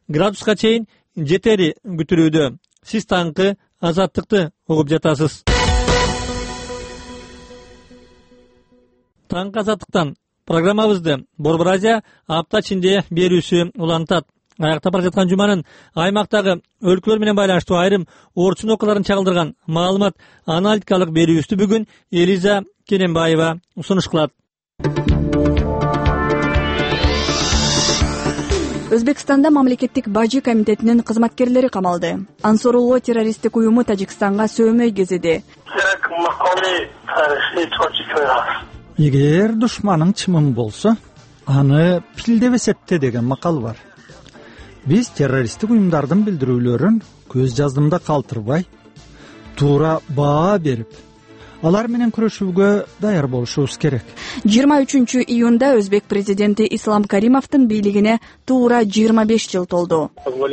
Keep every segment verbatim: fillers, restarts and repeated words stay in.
градуска чейин жетери күтүлүүдө. Сиз таңкы Азаттыкты угуп жатасыз. Таңкы Азаттыктан программабызды Борбор Азия апта ичинде берүүсү улантат. Аяктап бара жаткан жуманын аймактагы өлкөлөр менен байланыштуу айрым орчун окууларын чагылдырган маалымат аналитикалык берүүбүздү бүгүн Элиза Кененбаева сунуш кылат. Өзбекстанда мамлекеттик бажы комитетинин кызматкерлери камалды. Ансорулло террористтик уюму Тажикстанга сөөмөй кезеди. Эгер душманың чымын болсо, аны пилдеп эсепте деген макал бар. Биз террористтик уюмдардын билдирүүлөрүн көз жаздымда калтырбай, туура баа берип, алар менен күрөшүүгө даяр болушубуз керек. жыйырма үчүнчү июнда өзбек президенти Ислам Каримовдун бийлигине туура жыйырма беш жыл толду.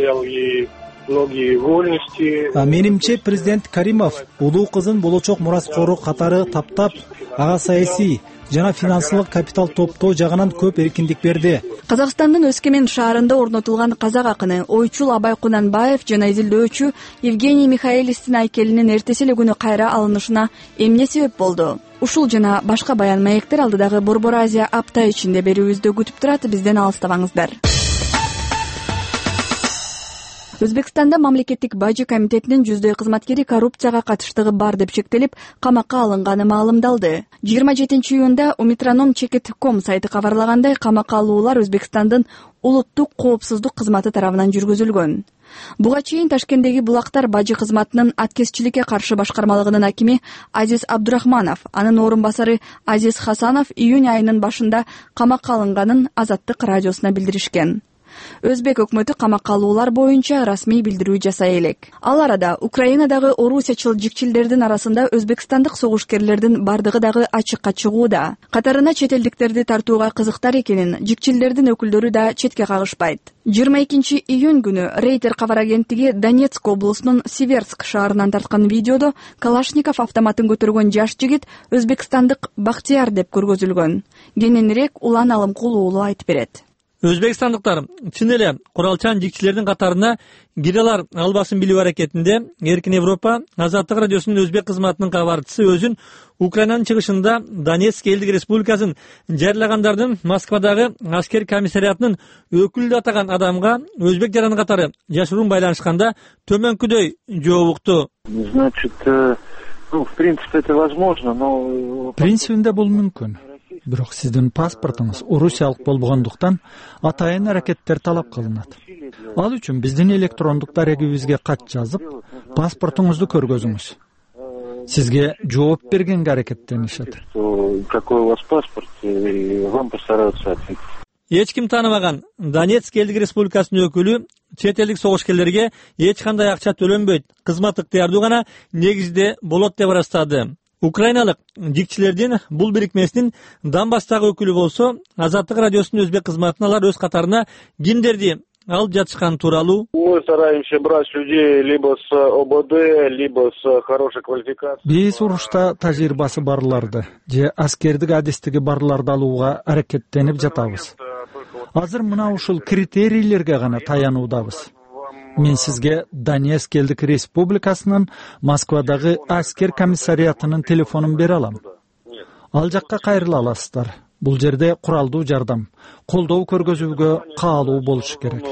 Менимче президент Каримов улуу кызын болочок мураскору катары таптап, ага саясий жана финансылык капитал топтоо жагынан көп эркиндик берди. Казакстандын Өскемен шаарында орнотулган казак акыны Ойчул Абай Кунанбаев жана изилдөөчү Евгений Михайлистин айкелинин эртеси эле күнү кайра алынышына эмне себеп болду? Ушул жана башка баян маектер алдыдагы Борбор Азия апта ичинде берүүбүздө күтүп турат, бизден алыстабаңыздар. Өзбекстанда мамлекеттик бажы комитетинин жүздөй кызматкери коррупцияга катыштыгы бар деп шектелип, камакка алынганы маалымдалды. жыйырма жетинчи июнда Умитраном чекит точка ком сайты кабарлагандай, камакка алуулар Өзбекстандын улуттук коопсуздук кызматы тарабынан жүргүзүлгөн. Буга чейин Ташкенттеги булактар бажы кызматынын аткезчиликке каршы башкармалыгынын акими Азиз Абдурахманов, анын орун басары Азиз Хасанов июнь айынын башында камакка алынганын Азаттык радиосуна билдиришкен. Өзбек өкмөтү камакка алуулар боюнча расмий билдирүү жасай элек. Ал арада Украинадагы орусиячыл жикчилдердин арасында өзбекстандык согушкерлердин бардыгы дагы ачыкка чыгууда. Катарына чет элдиктерди тартууга кызыктар экенин жикчилдердин өкүлдөрү да четке кагышпайт. жыйырма экинчи июнь күнү Рейтер кабар агенттиги Донецк облусунун Северск шаарынан тарткан видеодо Калашников автоматын көтөргөн жаш жигит өзбекстандык Бактияр деп көргөзүлгөн. Кененирээк Улан Алымкул уулу айтып берет. Өзбекстандыктар чын эле куралчан жикчилердин катарына кире алар албасын билүү аракетинде Эркин Европа Азаттык радиосунун өзбек кызматынын кабарчысы өзүн Украинанын чыгышында Донецк элдик республикасын жарыягандардын Москвадагы аскер комиссариатынын өкүлү атаган адамга өзбек жараны катары жашыруун байланышканда төмөнкүдөй жооп укту. Принцибинде бул мүмкүн. Бирок сиздин паспортуңуз орусиялык болбогондуктан атайын аракеттер талап кылынат. Ал үчүн биздин электрондук дарегибизге кат жазып, паспортуңузду көргөзүңүз. Сизге жооп бергенге аракеттенишет. Какой у вас паспорт, вам постараются ответить. Эч ким тааныбаган Донецк элдик республикасынын өкүлү чет элдик согушкерлерге эч кандай акча төлөнбөйт, кызмат ыктыярдуу гана негизде болот деп ырастады. Украиналык жикчилердин бул бирикмесинин Донбасстагы өкүлү болсо, Азаттык радиосунун өзбек кызматына алар өз катарына кимдерди алып жатышкан тууралуу. Мы стараемся брать людей либо с ОБД, либо с хорошей квалификацией. Биз урушта тажрыйбасы барларды же аскердик адистиги барларды алууга аракеттенип жатабыз. Азыр мына ушул критерийлерге гана таянуудабыз. Мен сизге Донецк элдик республикасынын Москвадагы аскер комиссариатынын телефонун бере алам. Ал жакка кайрыла аласыздар. Бул жерде куралдуу жардам, колдоо көргөзүүгө каалуу болушу керек.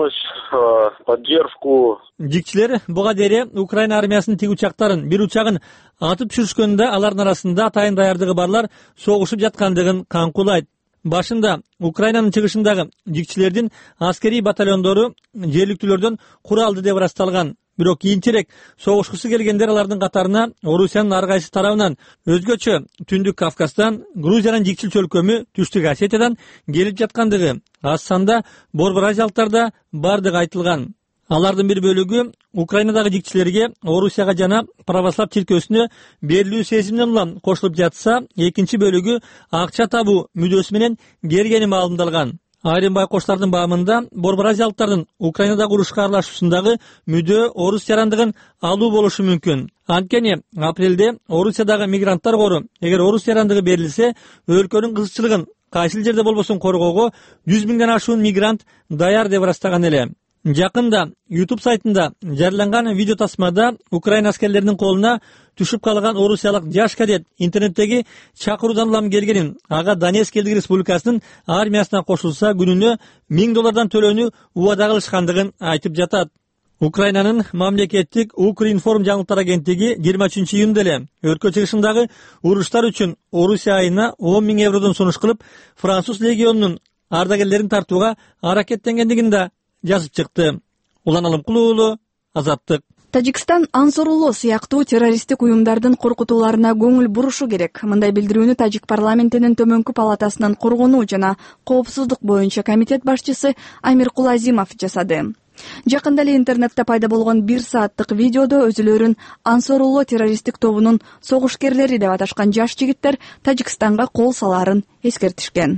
Жикчилер буга дере Украина армиясынын тиг учактарын, бир учагын атып түшүрүшкөндө алардын арасында атайын даярдыгы барлар согушуп жаткандыгын каңкулайт. Башында Украинанын чыгышындагы жикчилердин аскерий батальондору жергиликтүүлөрдөн куралды деп ырасталган. Бирок кийинчерээк согушкусу келгендер алардын катарына Орусиянын ар кайсы тарабынан, өзгөчө Түндүк Кавказдан, Грузиянын жикчил чөлкөмү Түштүк Осетиядан келип жаткандыгы аз санда борбор азиялыктарда бардыгы айтылган. Алардын бир бөлүгү Украинадагы жикчилерге Орусияга жана православ чиркөөсүнө берилүү сезиминен улам кошулуп жатса, экинчи бөлүгү акча табуу мүдөөсү менен келгени маалымдалган. Айрым байкоштардын баамында борбор азиялыктардын Украинадагы урушка аралашуусундагы мүдөө орус жарандыгын алуу болушу мүмкүн. Анткени апрелде Орусиядагы мигранттар кору эгер орус жарандыгы берилсе, өлкөнүн кызыкчылыгын кайсыл жерде болбосун коргоого жүз миңден ашуун мигрант даяр деп ырастаган эле. Жакында YouTube сайтында жарыяланган видео тасмада Украина аскерлеринин колуна түшүп калган орусиялык жаш кадет интернеттеги чакыруудан улам келгенин, ага Донецк элдик республикасынын армиясына кошулса күнүнө миң доллардан төлөөнү убада кылышкандыгын айтып жатат. Украинанын мамлекеттик Укринформ жаңылыктар агенттиги жыйырма үчүнчү июнда эле өлкө чыгышындагы уруштар үчүн Орусия айына он миң евродон сунуш кылып, француз легионунун ардагерлерин тартууга аракеттенгендигин да жазып чыкты. Улан Алымкулуу уулу, Азаттык. Тажикстан Ансорулло сыяктуу террористтик уюмдардын коркутууларына көңүл бурушу керек. Мындай билдирүүнү Тажик парламентинин төмөнкү палатасынын коргонуу жана коопсуздук боюнча комитет башчысы Амиркул Азимов жасады. Жакында эле интернетте пайда болгон бир сааттык видеодо өзүлөрүн Ансорулло террористтик тобунун согушкерлери деп аташкан жаш жигиттер Тажикстанга кол салаарын эскертишкен.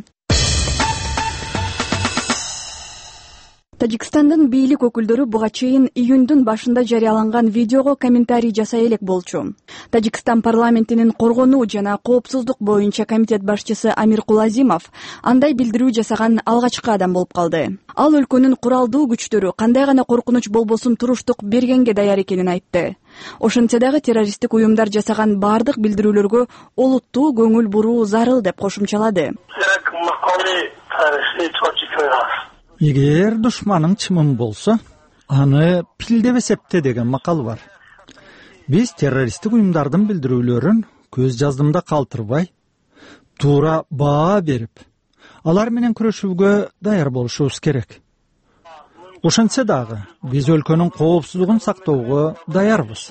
Тажикстандын бийлик өкүлдөрү буга чейин июндун башында жарыяланган видеого комментарий жасай элек болчу. Тажикстан парламентинин коргонуу жана коопсуздук боюнча комитет башчысы Амиркул Азимов андай билдирүү жасаган алгачкы адам болуп калды. Ал өлкөнүн куралдуу күчтөрү кандай гана коркунуч болбосун туруштук бергенге даяр экенин айтты. Ошентсе дагы террористтик уюмдар жасаган бардык билдирүүлөргө олуттуу көңүл буруу зарыл деп кошумчалады. Эгер душманың чымын болсо, аны пилдеп эсепте деген макал бар. Биз террористтик уюмдардын билдирүүлөрүн көз жаздымда калтырбай, туура баа берип, алар менен күрөшүүгө даяр болушубуз керек. Ошентсе дагы биз өлкөнүн коопсуздугун сактоого даярбыз,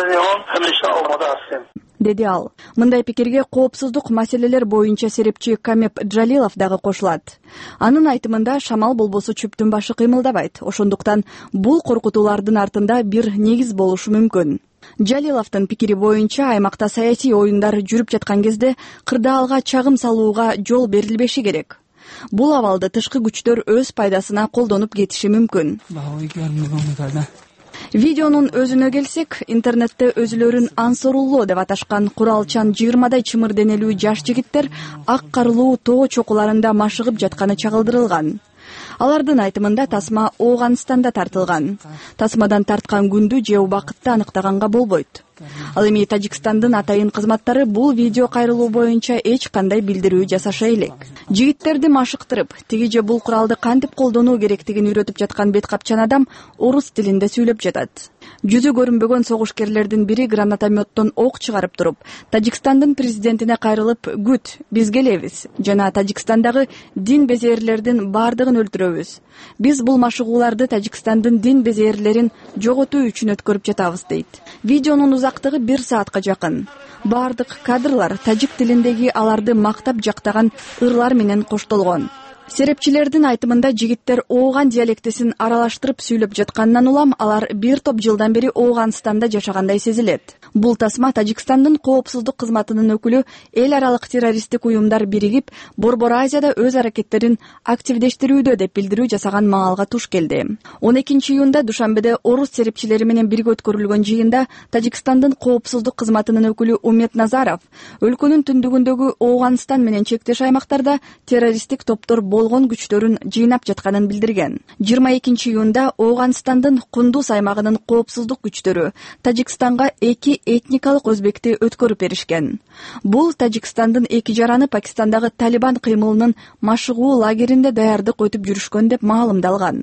деди ал. Мындай пикирге коопсуздук маселелер боюнча серепчи Камеп Джалилов дагы кошулат. Анын айтымында шамал болбосо чөптүн башы кыймылдабайт. Ошондуктан бул коркутуулардын артында бир негиз болушу мүмкүн. Джалиловдун пикири боюнча аймакта саясий оюндар жүрүп жаткан кезде кырдаалга чагым салууга жол берилбеши керек. Бул абалды тышкы күчтөр өз пайдасына колдонуп кетиши мүмкүн. Видеонун өзүнө келсек, интернетте өзүлөрүн Ансорулло деп аташкан куралчан жыйырмадай чымыр денелүү жаш жигиттер ак карлуу тоо чокуларында машыгып жатканы чагылдырылган. Алардын айтымында тасма Ооганстанда тартылган. Тасмадан тарткан күндү же убакытты аныктаганга болбойт. Ал эми Тажикстандын атайын кызматтары бул видео кайрылуу боюнча эч кандай билдирүү жасаша элек. Жигиттерди машыктырып, тиги же бул куралды кантип колдонуу керектигин үйрөтүп жаткан бет капчан адам орус тилинде сүйлөп жатат. Жүзү көрүнбөгөн согушкерлердин бири гранатометтон ок чыгарып туруп, Тажикстандын президентине кайрылып, "Күт, биз келебиз" жана Тажикстандагы дин безээрлердин бардыгын өлтүрөбүз. Биз бул машыгууларды Тажикстандын дин безээрлерин жоготуу үчүн өткөрүп жатабыз дейт. Видеонун узактыгы бир саатка жакын. Бардык кадрлар тажик тилиндеги аларды мактап жактаган ырлар менен коштолгон. Серепчилердин айтымында жигиттер Ооган диалектисин аралаштырып сүйлөп жатканынан улам алар бир топ жылдан бери Ооганстанда жашагандай сезилет. Бул тасма Тажикстандын коопсуздук кызматынын өкүлү эл аралык террористтик уюмдар биригип, Борбор Азияда өз аракеттерин активдештирүүдө деп билдирүү жасаган маалга туш келди. он экинчи июнда Душанбеде орус серепчилери менен бирге өткөрүлгөн жыйында Тажикстандын коопсуздук кызматынын өкүлү Умет Назаров өлкөнүн түндүгүндөгү Ооганстан менен чектеш аймактарда террористтик топтор болгон күчтөрүн жыйнап жатканын билдирген. жыйырма экинчи июнда Ооганстандын Кундуз аймагынын коопсуздук күчтөрү Тажикстанга эки этникалык өзбекти өткөрүп беришкен. Бул Тажикстандын эки жараны Пакистандагы Талибан кыймылынын машыгуу лагеринде даярдык өтүп жүрүшкөн деп маалымдалган.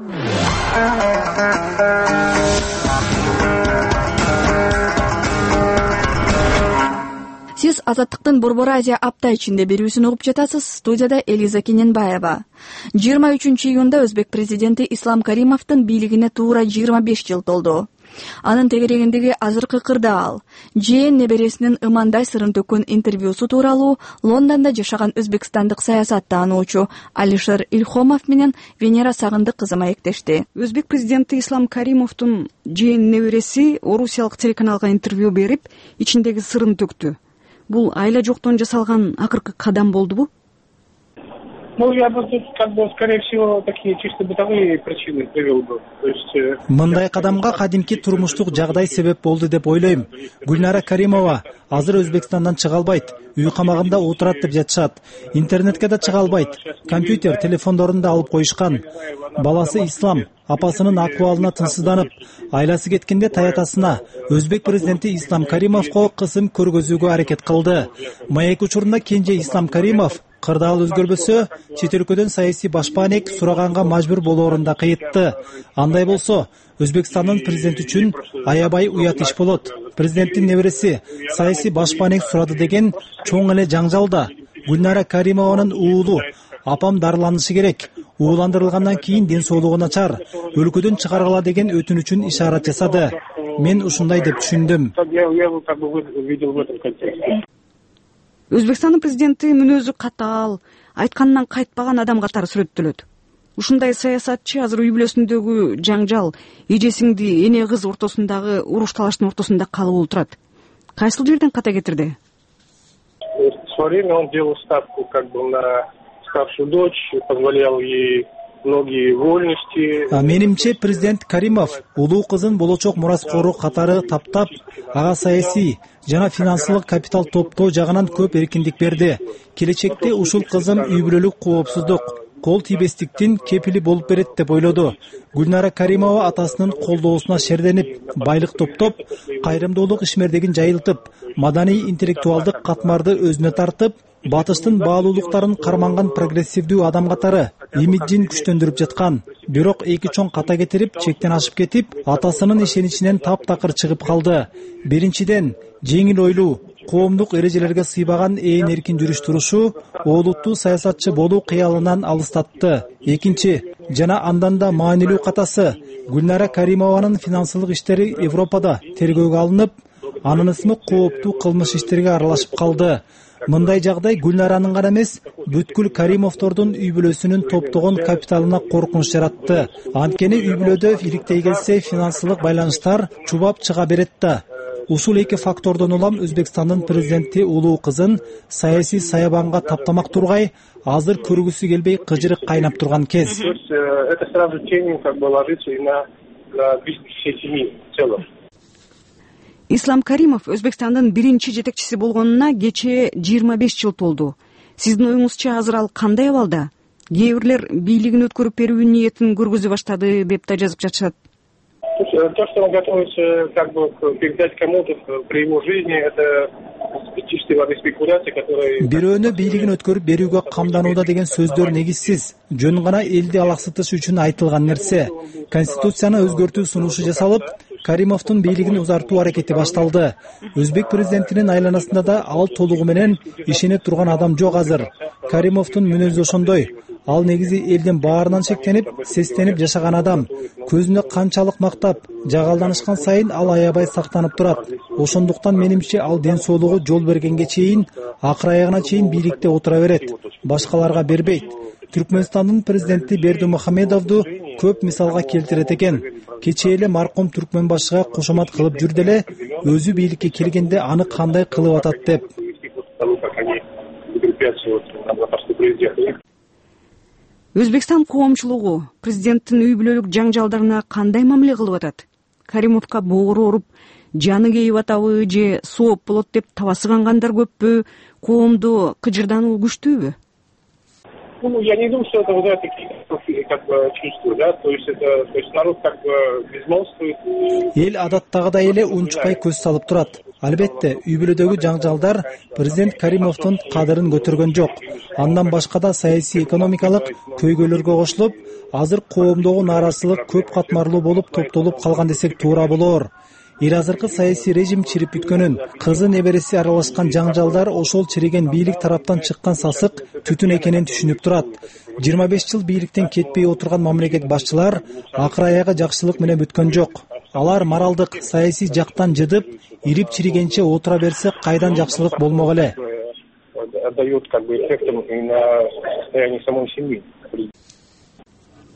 Сиз Азаттыктын Борбор Азия апта ичинде берүүсүн угуп жатасыз. Студияда Элиза Кененбаева. жыйырма үчүнчү июнда Өзбек президенти Ислам Каримовдун бийлигине туура жыйырма беш жыл толду. Анын тегерегиндеги азыркы кырдаал, жээн небересинин ымандай сырын төккөн интервьюсу тууралуу Лондондо жашаган өзбекстандык саясаттануучу Алишер Илхомов менен Венера Сагындык кызы маектешти. Өзбек президенти Ислам Каримовдун жээн небереси орусиялык телеканалга интервью берип, ичиндеги сырын төктү. Бул айла жоктон жасалган акыркы кадам болдубу? Ну, я бы тут, как бы, скорее всего, такие чисто бытовые причины привел бы. То есть... Мындай кадамга кадимки турмуштук жагдай себеп болду деп ойлойм. Гүлнара Каримова азыр Өзбекстандан чыга албайт, үй камагында отурат деп жатышат. Интернетке да чыга албайт. Компьютер, телефондорун да алып коюшкан. Баласы Ислам апасынын акыбалына тынчсызданып, айласы кеткенде таятасына Өзбек президенти Ислам Каримовго кысым көргөзүүгө аракет кылды. Маек учурунда кенже Ислам Каримов кырдаал өзгөрбөсө, чет өлкөдөн саясий башпаанек сураганга мажбур болоорун да кыйытты. Андай болсо, Өзбекстандын президенти үчүн аябай уят иш болот. Президенттин небереси саясий башпаанек сурады деген чоң эле жаңжал да. Гүлнара Каримованын уулу апам дарыланышы керек. Ууландырылгандан кийин ден соолугу начар. Өлкөдөн чыгаргыла деген өтүнүчүн ишарат жасады. Мен ушундай деп түшүндүм. Өзбекстандын президенти мүнөзү катаал, айтканынан кайтпаган адам катары сүрөттөлөт. Ушундай саясатчы азыр үй бүлөсүндөгү жаңжал, эже сиңди, эне кыз ортосундагы уруш талаштын ортосунда калып отурат. Кайсыл жерден ката кетирди? В свое время он делал ставку как бы на старшую дочь, позволял ей многие вольности. Менимче президент Каримов улуу кызын болочок мураскору катары таптап, ага саясий жана финансылык капитал топтоо жагынан көп эркиндик берди. Келечекте ушул кызым үй бүлөлүк коопсуздук, кол тийбестиктин кепили болуп берет деп ойлоду. Гүлнара Каримова атасынын колдоосуна шерденип, байлык топтоп, кайрымдуулук ишмердигин жайылтып, маданий интеллектуалдык катмарды өзүнө тартып, батыштын баалуулуктарын карманган прогрессивдүү адам катары имиджин күчтөндүрүп жаткан. Бирок эки чоң ката кетирип, чектен ашып кетип, атасынын ишеничинен таптакыр чыгып калды. Биринчиден, жеңил ойлуу, коомдук эрежелерге сыйбаган ээн эркин жүрүш турушу олуттуу саясатчы болуу кыялынан алыстатты. Экинчи, жана андан да маанилүү катасы, Гүлнара Каримованын финансылык иштери Европада тергөөгө алынып, анын ысмы кооптуу кылмыш иштерге аралашып калды. Мындай жагдай Гүлнаранын гана эмес, бүткүл Каримовдордун үй бүлөсүнүн топтогон капиталына коркунуч жаратты. Анткени үй бүлөдө иликтей келсе финансылык байланыштар чубап чыга берет да. Ушул эки фактордон улам Өзбекстандын президенти улуу кызын саясий саябанга таптамак тургай, азыр көргүсү келбей кыжырык кайнап турган кез. Это сразу тенью как бы ложится и на бизнес всей семьи в целом. Ислам Каримов Өзбекстандын биринчи жетекчиси болгонуна кечээ жыйырма беш жыл толду. Сиздин оюңузча азыр ал кандай абалда? Кээ бирлер бийлигин өткөрүп берүү ниетин көргөзө баштады деп да жазып жатышат. То, что он готовится как бы передать кому-то при его жизни, это чистая воды спекуляция, которая... Бирөөнө бийлигин өткөрүп берүүгө камданууда деген сөздөр негизсиз. Жөн гана элди алаксытыш үчүн айтылган нерсе. Конституцияны өзгөртүү сунушу жасалып, Каримовдун бийлигин узартуу аракети башталды. Өзбек президентинин айланасында да ал толугу менен ишене турган адам жок азыр. Каримовдун мүнөзү ошондой. Ал негизи элдин баарынан шектенип, сестенип жашаган адам. Көзүнө канчалык мактап, жагалданышкан сайын ал аябай сактанып турат. Ошондуктан менимче ал ден соолугу жол бергенге чейин, акыр аягына чейин бийликте отура берет. Башкаларга бербейт. Түркмөнстандын президенти Бердимухамедовду көп мисалга келтирет экен. Кечээ эле маркум түркмөн башчыга кошомат кылып жүрдү эле, өзү бийликке келгенде аны кандай кылып атат деп. Өзбекстан коомчулугу президенттин үй бүлөлүк жаңжалдарына кандай мамиле кылып атат? Каримовго боору оруп, жаны кейип атабы же сооп болот деп табасыгангандар көппү? Коомдо кыжырдануу күчтүүбү? Ну, я не думаю, что это вызывает такие как бы чувства, да, то есть это, то есть народ как бы безмолвствует. Эл адаттагыдай эле унчукпай көз салып турат. Албетте, үй бүлөдөгү жаңжалдар президент Каримовдун кадырын көтөргөн жок. Андан башка да саясий экономикалык көйгөйлөргө кошулуп, азыр коомдогу нааразычылык көп катмарлуу болуп топтолуп калган десек туура болоор. Эл азыркы саясий режим чирип бүткөнүн, кызы небереси аралашкан жаңжалдар ошол чириген бийлик тараптан чыккан сасык түтүн экенин түшүнүп турат. жыйырма беш жыл бийликтен кетпей отурган мамлекет башчылар акыр аягы жакшылык менен бүткөн жок. Алар моралдык, саясий жактан жыдып, ирип чиригенче отура берсе кайдан жакшылык болмок эле. Отдает как бы эффектом и на состояние самой семьи.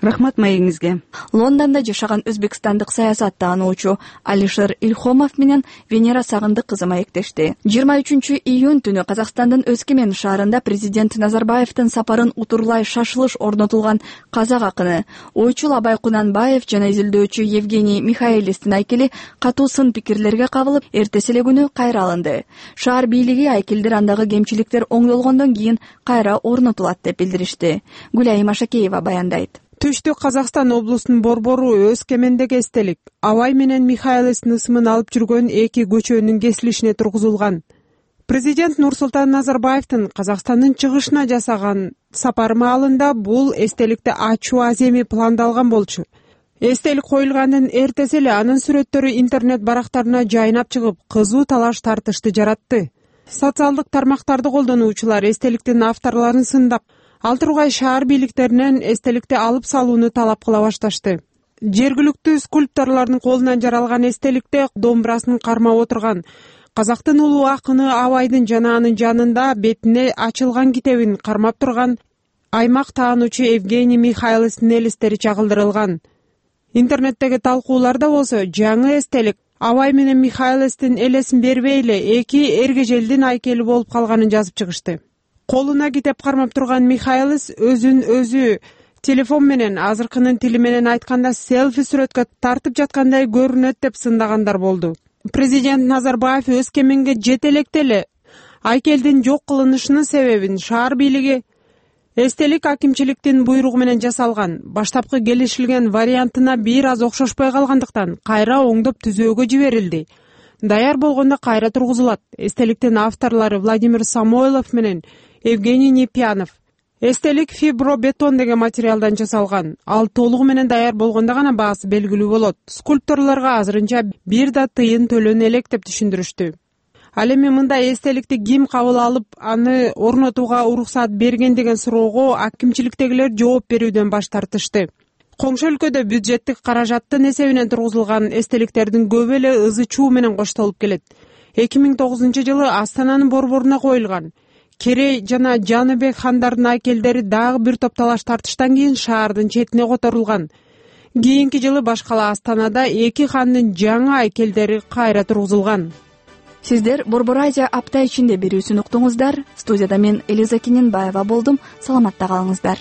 рахмат маегиңизге. Лондонда жашаган өзбекстандык саясат таануучу Алишер Илхомов менен Венера Сагындык кызы маектешти. жыйырма үчүнчү июнь түнү Казакстандын Өскемен шаарында президент Назарбаевдин сапарын утурлай шашылыш орнотулган казак акыны ойчул Абай Кунанбаев жана изилдөөчү Евгений Михайлистин айкели катуу сын пикирлерге кабылып, эртеси эле күнү кайра алынды. Шаар бийлиги айкелдер андагы кемчиликтер оңдолгондон кийин кайра орнотулат деп билдиришти. Гүлайым Ашакеева баяндайт. Түштүк Казакстан облусунун борбору Өскемендеги эстелик Абай менен Михайлистин ысымын алып жүргөн эки көчөнүн кесилишине тургузулган. Президент Нурсултан Назарбаевдин Казакстандын чыгышына жасаган сапары маалында бул эстеликти ачуу аземи пландалган болчу. Эстелик коюлгандын эртеси эле анын сүрөттөрү интернет барактарына жайнап чыгып, кызуу талаш тартышты жаратты. Социалдык тармактарды колдонуучулар эстеликтин авторлорун сындап, ал тургай шаар бийликтеринен эстеликти алып салууну талап кыла башташты. Жергиликтүү скульпторлордун колунан жаралган эстеликте домбурасын кармап отурган казактын улуу акыны Абайдын жана анын жанында бетине ачылган китебин кармап турган аймак таануучу Евгений Михайлистин элестери чагылдырылган. Интернеттеги талкууларда болсо жаңы эстелик Абай менен Михайлистин элесин бербей эле эки эргежелдин айкели болуп калганын жазып чыгышты. Колуна китеп кармап турган Михайлис өзүн өзү телефон менен, азыркынын тили менен айтканда селфи сүрөткө тартып жаткандай көрүнөт деп сындагандар болду. Президент Назарбаев Өскеменге жете электе эле айкелдин жок кылынышынын себебин шаар бийлиги эстелик акимчиликтин буйругу менен жасалган, баштапкы келишилген вариантына бир аз окшошпой калгандыктан кайра оңдоп түзөөгө жиберилди. Даяр болгондо кайра тургузулат. Эстеликтин авторлору Владимир Самойлов менен Евгений Непьянов. Эстелик фибробетон деген материалдан жасалган. Ал толугу менен даяр болгондо гана баасы белгилүү болот. Скульпторлорго азырынча бир да тыйын төлөнө элек деп түшүндүрүштү. Ал эми мындай эстеликти ким кабыл алып, аны орнотууга уруксат берген деген суроого акимчиликтегилер жооп берүүдөн баш тартышты. Коңшу өлкөдө бюджеттик каражаттын эсебинен тургузулган эстеликтердин көбү эле ызы чуу менен коштолуп келет. эки миң тогузунчу жылы Астананын борборуна коюлган. Керей жана Жаныбек хандардын айкелдери дагы бир топ талаш тартыштан кийин шаардын четине которулган. Кийинки жылы баш кала Астанада эки хандын жаңы айкелдери кайра тургузулган. Сиздер Борбор Азия апта ичинде берүүсүн уктуңуздар. Студияда мен Элиза Кененбаева болдум. Саламатта калыңыздар.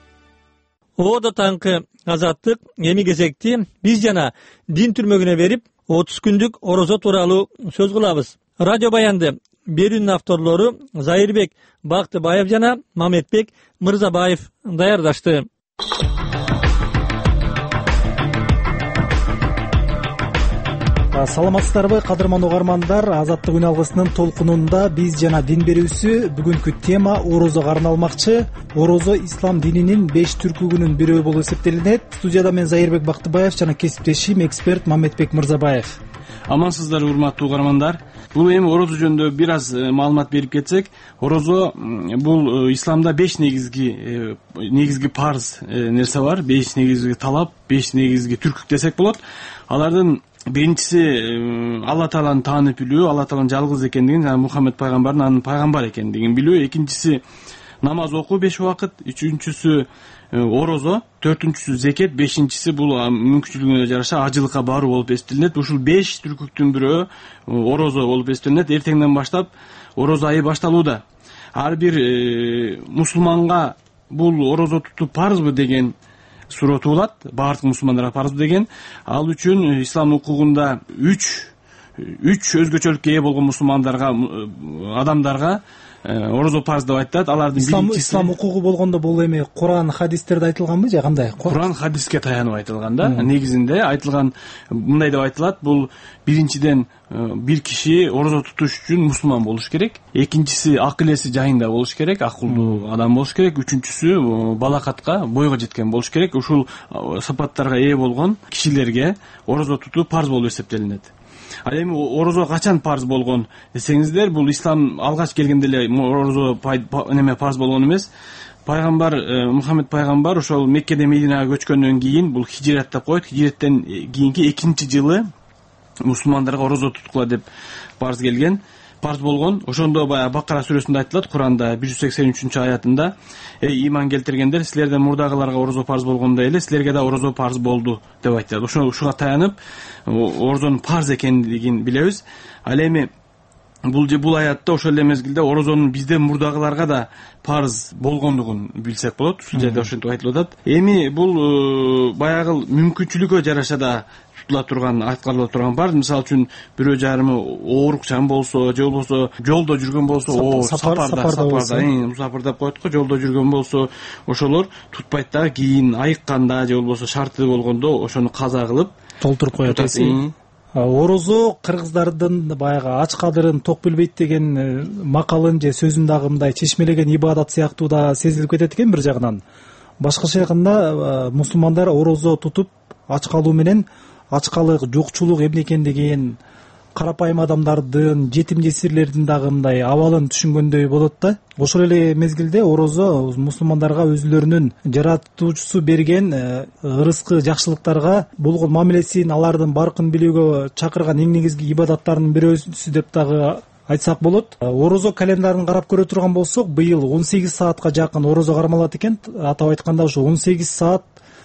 Оодо таңкы азаттык эми кезекти биз жана дин түрмөгүнө берип отуз күндүк орозо тууралуу сөз кылабыз. Радио баянды берүүнүн авторлору Зайырбек Бактыбаев жана Мамедбек Мырзабаев даярдашты. Саламатсыздарбы, кадырман угармандар? Азаттык үн алгысынын толкунунда биз жана дин берүүсү бүгүнкү тема орозого арналмакчы. Орозо ислам дининин беш түркүгүнүн бирөө болуп эсептелинет. Студияда мен Зайырбек Бактыбаев жана кесиптешим эксперт Мамедбек Мырзабаев. Амансыздар урматтуу угармандар. Бул эми орозо жөнүндө бир аз маалымат берип кетсек, орозо бул исламда беш негизги негизги парз нерсе бар, беш негизги талап, беш негизги түркүк десек болот. Алардын биринчиси Алла Тааланы таанып билүү, Алла Тааланын жалгыз экендигин жана Мухаммед пайгамбардын анын пайгамбар экендигин билүү. Экинчиси намаз окуу беш убакыт, үчүнчүсү орозо, төртүнчүсү зекет, бешинчиси бул мүмкүнчүлүгүнө жараша ажылыкка баруу болуп эсептелинет. Ушул беш түркүктүн бирөө орозо болуп эсептелинет. Эртеңден баштап орозо айы башталууда. Ар бир мусулманга бул орозо тутуу парзбы деген суроо туулат. Баардык мусулмандарга парзбы деген. Ал үчүн ислам укугунда үч үч өзгөчөлүккө ээ болгон мусулмандарга, адамдарга орозо парз деп айтылат. Алардын ислам ислам укугу болгондо бул эми Куран, хадистерде айтылганбы же кандай? Куран, хадиске таянып айтылган да. Негизинде айтылган мындай деп айтылат. Бул биринчиден бир киши орозо тутуш үчүн мусулман болуш керек. Экинчиси акыл эси жайында болуш керек, акылдуу адам болуш керек. Үчүнчүсү балакатка, бойго жеткен болуш керек. Ушул сапаттарга ээ болгон кишилерге орозо тутуу парз болуп эсептелинет. Ал эми орозо качан парз болгон десеңиздер, бул ислам алгач келгенде эле орозо неме парз болгон эмес. Пайгамбар Мухаммед пайгамбар ошол Меккеден Мединага көчкөндөн кийин бул хижрат деп коет. Хижраттан кийинки экинчи жылы мусулмандарга орозо туткула деп парз келген. парз болгон. Ошондо баягы Бакара сүрөсүндө айтылат, Куранда бир жүз сексен үчүнчү аятында: эй иман келтиргендер, силерден мурдагыларга орозо парз болгондой эле силерге да орозо парз болду деп айтат. Ошо ушуга таянып орозонун парз экендигин билебиз. Ал эми бул же бул аятта ошол эле мезгилде орозонун бизден мурдагыларга да парз болгондугун билсек болот. Ушул жерде ошентип айтылып атат. Эми бул баягы мүмкүнчүлүккө жараша да тутула турган, аткарыла турган парз. Мисалы үчүн бирөө жарымы оорукчан болсо, же болбосо жолдо жүргөн болсо, о сапарда сапарда мусафир деп коет го, жолдо жүргөн болсо, ошолор тутпайт дагы, кийин айыкканда же болбосо шарты болгондо ошону каза кылып толтуруп коет. Орозо кыргыздардын баягы ач кадырын ток билбейт деген макалын же сөзүн дагы мындай чечмелеген ибадат сыяктуу да сезилип кетет экен бир жагынан. Башкача айтканда мусулмандар орозо тутуп ач калуу менен ачкалык, жокчулук эмне экендигин, карапайым адамдардын, жетим жесирлердин дагы мындай абалын түшүнгөндөй болот да. Ошол эле мезгилде орозо мусулмандарга өзүлөрүнүн жаратуучусу берген ырыскы жакшылыктарга болгон мамилесин, алардын баркын билүүгө чакырган эң негизги ибадаттардын бирөөсү деп дагы айтсак болот. Орозо календарын карап көрө турган болсок, быйыл он сегиз саатка жакын орозо кармалат экен. Атап айтканда ушу он сегиз саат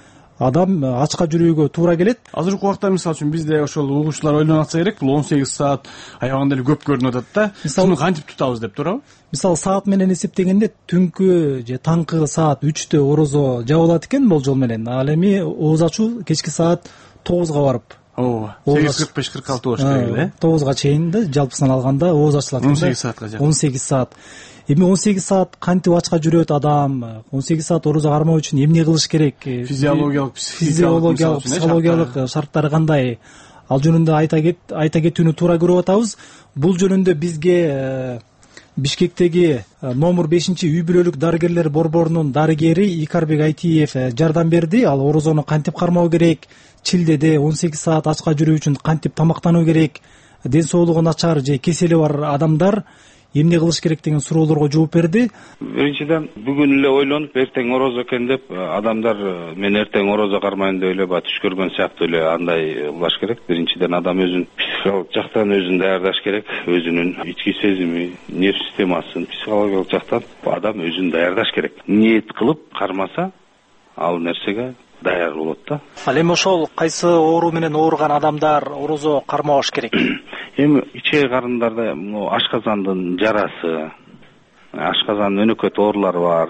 адам ачка жүрүүгө туура келет. Азыркы убакта мисалы үчүн бизде ошол угуучулар ойлонуп атса керек, бул он сегиз саат аябаганда эле көп көрүнүп атат да. Мисалы кантип тутабыз деп туурабы? Мисалы саат менен эсептегенде түнкү же таңкы саат үчтө орозо жабылат экен болжол менен. Ал эми ооз ачуу кечки саат тогузга барып. Ооба. сегиз кырк беш кырк алты болуш керек эле. тогузга чейин да жалпысынан алганда ооз ачылат. он сегиз саатка жакын. он сегиз саат. Эми он сегиз саат кантип ачка жүрөт адам? он сегиз саат орозо кармоо үчүн эмне кылыш керек? Физиологиялык, физиологиялык, психологиялык шарттары кандай? Ал жөнүндө айта кет, айта кетүүнү туура көрүп атабыз. Бул жөнүндө бизге Бишкектеги номер бешинчи үй бүлөлүк дарыгерлер борборунун дарыгери Икарбек Айтиев жардам берди. Ал орозону кантип кармоо керек, чилдеде он сегиз саат ачка жүрүү үчүн кантип тамактануу керек, ден соолугу начар же кесели бар адамдар эмне кылыш керек деген суроолорго жооп берди. Биринчиден бүгүн эле ойлонуп, эртең орозо экен деп адамдар мен эртең орозо кармайын деп эле түш көргөн сыяктуу эле андай кылыш керек. Биринчиден адам өзүн психологик жактан өзүн даярдаш керек, өзүнүн ички сезими, нерв системасын психологиялык жактан адам өзүн даярдаш керек. Ниет кылып кармаса, ал нерсеге даяр болот да. Ал эми ошол кайсы оору менен ооруган адамдар орозо кармабаш керек? Эми ичек карындарда ашказандын жарасы, ашказандын өнөкөт оорулары бар,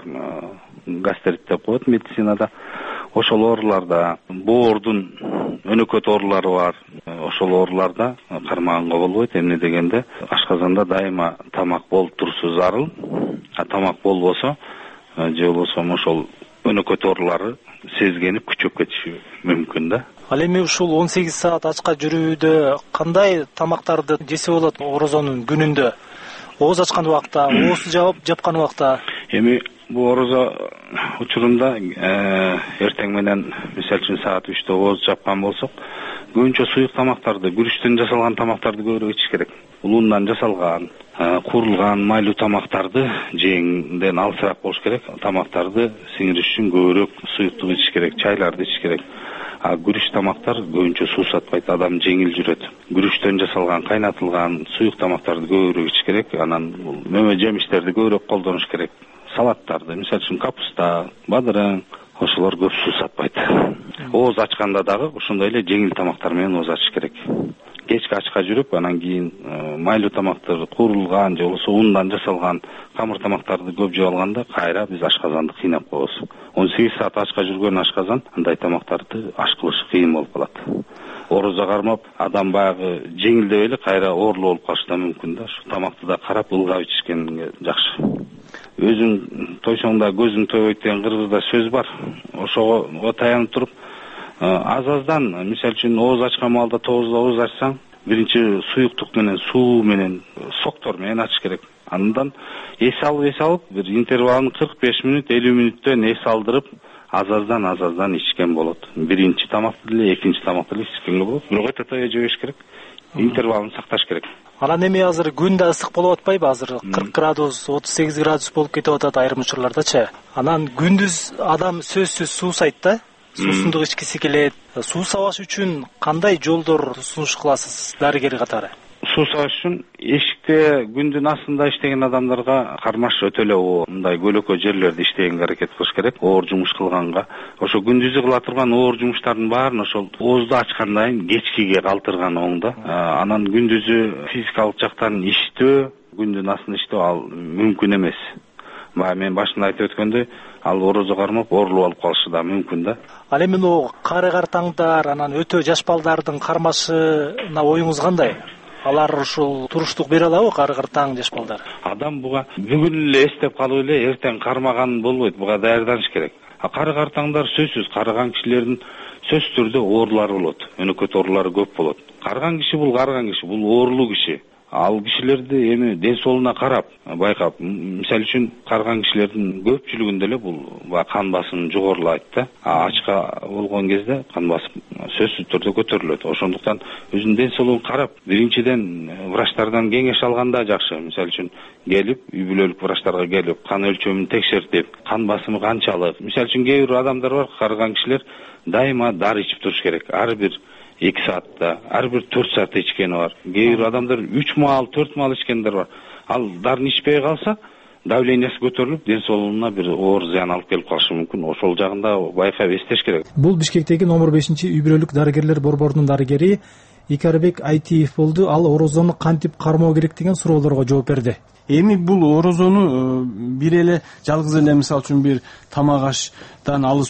гастрит деп коет медицинада. Ошол ооруларда, боордун өнөкөт оорулары бар. Ошол ооруларда кармаганга болбойт. Эмне дегенде ашказанда дайыма тамак болуп турсу зарыл. А тамак болбосо же болбосо ошол өнөкөт оорулары сезгенип күчөп кетиши мүмкүн да. Ал эми ушул он сегиз саат ачка жүрүүдө кандай тамактарды жесе болот орозонун күнүндө? Ооз ачкан убакта, оозду жаап жапкан убакта? Эми бул орозо учурунда эртең менен мисалы үчүн саат үчтө ооз жапкан болсок, көбүнчө суюк тамактарды, күрүчтөн жасалган тамактарды көбүрөөк ичиш керек. Улундан жасалган, куурулган майлуу тамактарды жеңден алысыраак болуш керек. Тамактарды сиңириш үчүн көбүрөөк суюктук ичиш керек, чайларды ичиш керек. А күрүч тамактар көбүнчө суусатпайт, адам жеңил жүрөт. Күрүчтөн жасалган, кайнатылган суюк тамактарды көбүрөөк ичиш керек. Анан мөмө жемиштерди көбүрөөк колдонуш керек. Салаттарды, мисалы үчүн капуста, бадырың, ошолор көп суусатпайт. Ооз ачканда дагы ошондой эле жеңил тамактар менен ооз ачыш керек. Кечки ачка жүрүп, анан кийин майлуу тамактарды, куурулган же болбосо ундан жасалган камыр тамактарды көп жеп алганда кайра биз ашказанды кыйнап коебуз. он сегиз саат ачка жүргөн ашказан андай тамактарды аш кылышы кыйын болуп калат. Орозо кармап, адам баягы жеңилдеп эле кайра оорулуу болуп калышы да мүмкүн да. Ушу тамакты да карап ылгап ичишкенге жакшы. Өзүң тойсоң да көзүң тойбойт деген кыргызда сөз бар. Ошого таянып туруп, аз-аздан, мисалы үчүн ооз ачкан маалда тогузда ооз ачсаң, биринчи суюктук менен, суу менен, соктор менен ачыш керек. Андан эс алып, эс алып, бир интервалын кырк беш мүнөт, элүү мүнөттөн эс алдырып, аз-аздан, аз-аздан ичкен болот. Биринчи тамакты деле, экинчи тамакты деле ичкенге болот. Бирок өтө тая жебеш керек. Интервалын сакташ керек. Анан эми азыр күн да ысык болуп атпайбы? Азыр кырк градус, отуз сегиз градус болуп кетип атат айрым учурлардачы. Анан күндүз адам сөзсүз суусайт да, суусундук ичкиси келет. Суусабаш үчүн кандай жолдор сунуш кыласыз дарыгер катары? сууса үчүн эшикте күндүн астында иштеген адамдарга кармаш өтө эле мындай көлөкө жерлерде иштегенге аракет кылыш керек, оор жумуш кылганга. Ошо күндүзү кыла турган оор жумуштардын баарын ошол оозду ачкандан кийин кечкиге калтырган оң да. Анан күндүзү физикалык жактан иштөө, күндүн астында иштөө ал мүмкүн эмес. Баа мен башында айтып өткөндөй, ал орозо кармап оорулуп алып калышы да мүмкүн да. Ал эми могу кары картаңдар, анан өтө жаш балдардын кармашына оюңуз кандай? Алар ушул туруштук бере алабы, кары картаң жаш балдар? Адам буга бүгүн эле эстеп калып эле эртең кармаган болбойт, буга даярданыш керек. А кары картаңдар сөзсүз карыган кишилердин сөзсүз түрдө оорулары болот, өнөкөт оорулары көп болот. Карыган киши бул карыган киши, бул оорулуу киши. Ал кишилерди эми ден соолугуна карап, байкап, мисалы үчүн карыган кишилердин көпчүлүгүндө эле бул кан басымы жогорулайт да. Ачка болгон кезде кан басым сөзсүз түрдө көтөрүлөт. Ошондуктан өзүнүн ден соолугун карап, биринчиден врачтардан кеңеш алганда жакшы. Мисалы үчүн келип, үй бүлөлүк врачтарга келип, кан өлчөмүн текшертип, кан басымы канчалык. Мисалы үчүн кээ бир адамдар бар, карыган кишилер дайыма дары ичип туруш керек. Ар бир эки саатта, ар бир төрт саатта ичкени бар. Кээ бир адамдар үч маал, төрт маал ичкендер бар. Ал дарын ичпей калса, давлениясы көтөрүлүп, ден соолугуна бир оор зыян алып келип калышы мүмкүн. Ошол жагында байкап эстеш керек. Бул Бишкектеги номер бешинчи үй бүлөлүк дарыгерлер борборунун дарыгери Икарбек Айтиев болду. Ал орозону кантип кармоо керек деген суроолорго жооп берди. Эми бул орозону бир эле жалгыз эле мисалы үчүн бир тамак аштан алыс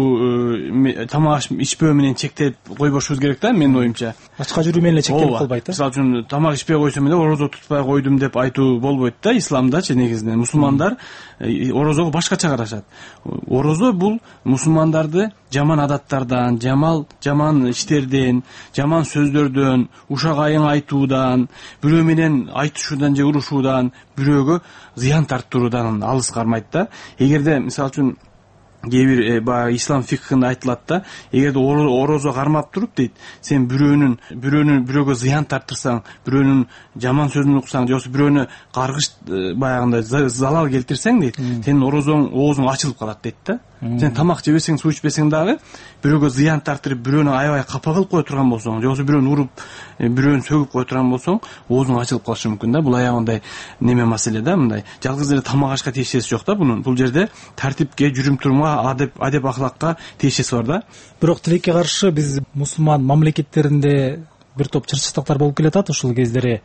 туруу, тамак аш ичпөө менен чектеп койбошубуз керек да, менин оюмча. Ачка жүрүү менен эле чектелип калбайт да. Мисалы үчүн тамак ичпей койсом эле орозо тутпай койдум деп айтуу болбойт да исламдачы негизинен. Мусулмандар орозого башкача карашат. Орозо бул мусулмандарды жаман адаттардан, жамал жаман иштерден, жаман сөздөрдөн, ушак айың айтуудан, бирөө менен айтышуудан же урушуудан, бирөөгө зыян тарттыруудан алыс кармайт да. Эгерде мисалы үчүн кээ бир баягы ислам фикхинде айтылат да, эгерде орозо кармап туруп дейт, сен бирөөнүн бирөөнүн бирөөгө зыян тарттырсаң, бирөөнүн жаман сөзүн уксаң, же бирөөнү каргыш баягындай залал келтирсең дейт, сенин орозоң оозуң ачылып калат дейт да. Сен тамак жебесең, суу ичпесең дагы бирөөгө зыян тартырып, бирөөнү аябай капа кылып кое турган болсоң, же бирөөнү уруп, бирөөнү сөгүп кое турган болсоң, оозуң ачылып калышы мүмкүн да. Бул аябагындай неме маселе да, мындай. Жалгыз эле тамак ашка тиешеси жок да бунун. Бул жерде тартипке, жүрүм турумга, адеп адеп ахлакка тиешеси бар да. Бирок тилекке каршы биз мусулман мамлекеттеринде бир топ чырчыктыктар болуп келатат ушул кездери.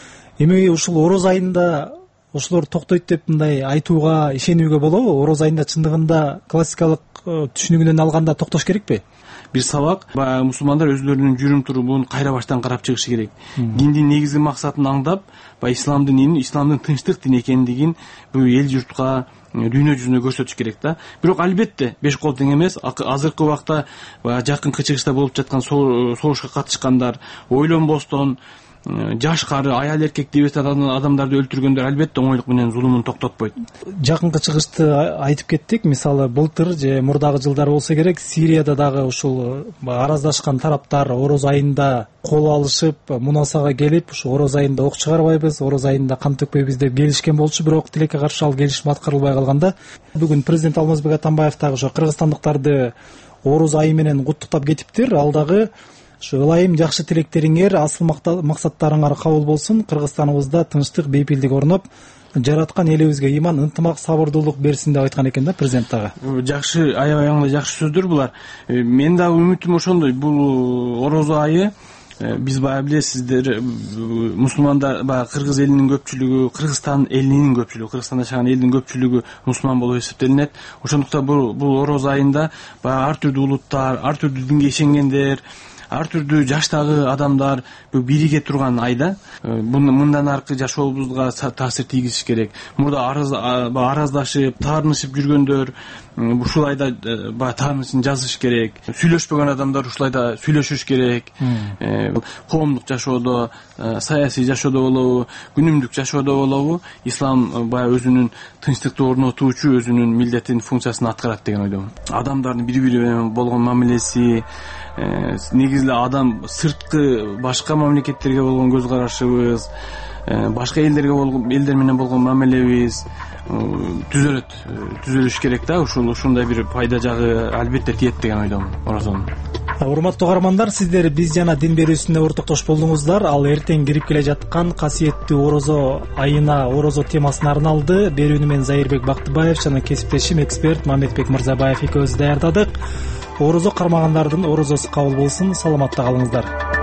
Эми ушул ороз айында ошолор токтойт деп мындай айтууга ишенүүгө болобу? Ороз айында чындыгында классикалык түшүнүгүнөн алганда токтош керекпи? Бир сабак баягы мусулмандар өзлөрүнүн жүрүм турумун кайра баштан карап чыгышы керек. Диндин негизги максатын аңдап, баягы исламдын дини, исламдын тынчтык дин экендигин бул эл журтка, дүйнө жүзүнө көрсөтүш керек да. Бирок албетте беш кол тең эмес. Азыркы убакта жакынкы чыгышта болуп жаткан согушка катышкандар, ойлонбостон жаш кары, аял эркек деп адамдарды өлтүргөндөр албетте оңойлук менен зулумун токтотпойт. Жакынкы чыгышты айтып кеттик. Мисалы былтыр же мурдагы жылдар болсо керек, Сирияда дагы ушул араздашкан тараптар ороз айында кол алышып, мунасага келип, ушу ороз айында ок чыгарбайбыз, ороз айында кан төкпөйбүз деп келишкен болчу, бирок тилекке каршы ал келишим аткарылбай калганда, бүгүн президент Алмазбек Атамбаев дагы ошо кыргызстандыктарды ороз айы менен куттуктап кетиптир. Ал дагы ушу ылайым жакшы тилектериңер, асыл максаттарыңар кабыл болсун, Кыргызстаныбызда тынчтык, бейпилдик орноп, жараткан элибизге иман, ынтымак, сабырдуулук берсин деп айткан экен да президент дагы. Жакшы, аябай аңда жакшы сөздөр булар. Мен дагы үмүтүм ошондой. Бул орозо айы биз баягы билесиздер, мусулмандар баягы кыргыз элинин көпчүлүгү, Кыргызстан элинин көпчүлүгү, Кыргызстанда жашаган элдин көпчүлүгү мусулман болуп эсептелинет. Ошондуктан бул бул ороз айында баягы ар түрдүү улуттар, ар түрдүү динге ишенгендер, ар түрдүү жаштагы адамдар бириге турган айда мындан аркы жашообузга таасир тийгизиш керек. Мурда араздашып, таарынышып жүргөндөр ушул айда баягы таарынычын жазыш керек. Сүйлөшпөгөн адамдар ушул айда сүйлөшүш керек. Коомдук жашоодо, саясий жашоодо болобу, күнүмдүк жашоодо болобу, ислам баягы өзүнүн тынчтыкты орнотуучу өзүнүн милдетин, функциясын аткарат деген ойдомун. Адамдардын бири-бири менен болгон мамилеси, негизи эле адам сырткы башка мамлекеттерге болгон көз карашыбыз, башка элдерге болгон элдер менен болгон мамилебиз түзөлөт, түзөлүш керек да. Ушул ушундай бир пайда жагы албетте тиет деген ойдомун орозонун. Урматтуу каармандар, сиздер биз жана дин берүүсүнө ортоктош болдуңуздар. Ал эртең кирип келе жаткан касиеттүү орозо айына, орозо темасына арналды. Берүүнү мен Зайырбек Бактыбаев жана кесиптешим эксперт Мамедбек Мырзабаев экөөбүз даярдадык. Орозо кармагандардын орозосу кабыл болсун. Саламатта калыңыздар.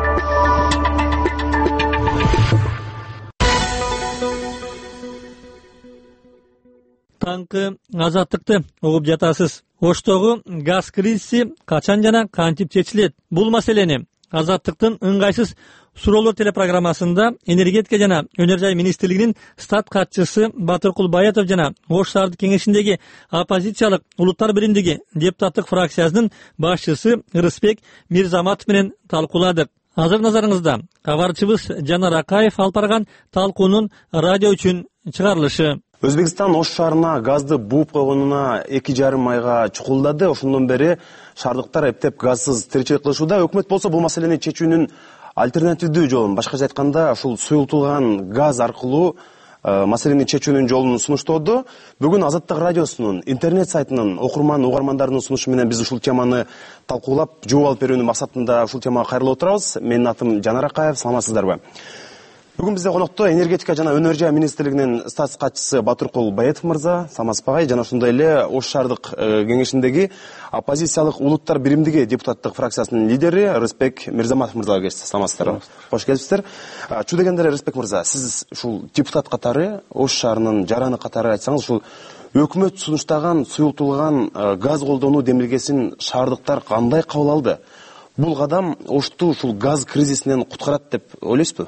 Таңкы азаттыкты угуп жатасыз. Оштогу газ кризиси качан жана кантип чечилет? Бул маселени Азаттыктын ыңгайсыз суроолор телепрограммасында энергетика жана өнөр жай министрлигинин стат катчысы Батыркул Баятов жана Ош шаардык кеңешиндеги оппозициялык улуттар биримдиги депутаттык фракциясынын башчысы Рыспек Мирзаматов менен талкууладык. Азыр назарыңызда кабарчыбыз Жанар Акаев алып барган талкуунун радио үчүн чыгарылышы. Өзбекстан Ош шаарына газды бууп койгонуна эки жарым айга чукулдады. Ошондон бери шаардыктар эптеп газсыз тиричилик кылышууда. Өкмөт болсо бул маселени чечүүнүн альтернативдүү жолун, башкача айтканда, ушул суюлтулган газ аркылуу маселени чечүүнүн жолун сунуштоодо. Бүгүн Азаттык радиосунун интернет сайтынын окурман угармандарынын сунушу менен биз ушул теманы талкуулап, жооп алып берүүнүн максатында ушул темага кайрылып отурабыз. Менин атым Жанар Акаев, саламатсыздарбы? Бүгүн бизде конокто энергетика жана өнөр жай министрлигинин статс катчысы Батыркул Баятов мырза, саламатсызбы? Жана ошондой эле Ош шаардык кеңешиндеги оппозициялык улуттар биримдиги депутаттык фракциясынын лидери Рыспек Мирзаматов мырза келишсиз. Саламатсыздарбы? Кош келипсиздер. Чуу дегенде Рыспек мырза, сиз ушул депутат катары, Ош шаарынын жараны катары айтсаңыз, ушул өкмөт сунуштаган суюлтулган газ колдонуу демилгесин шаардыктар кандай кабыл алды? Бул кадам Ошту ушул газ кризисинен куткарат деп ойлойсузбу?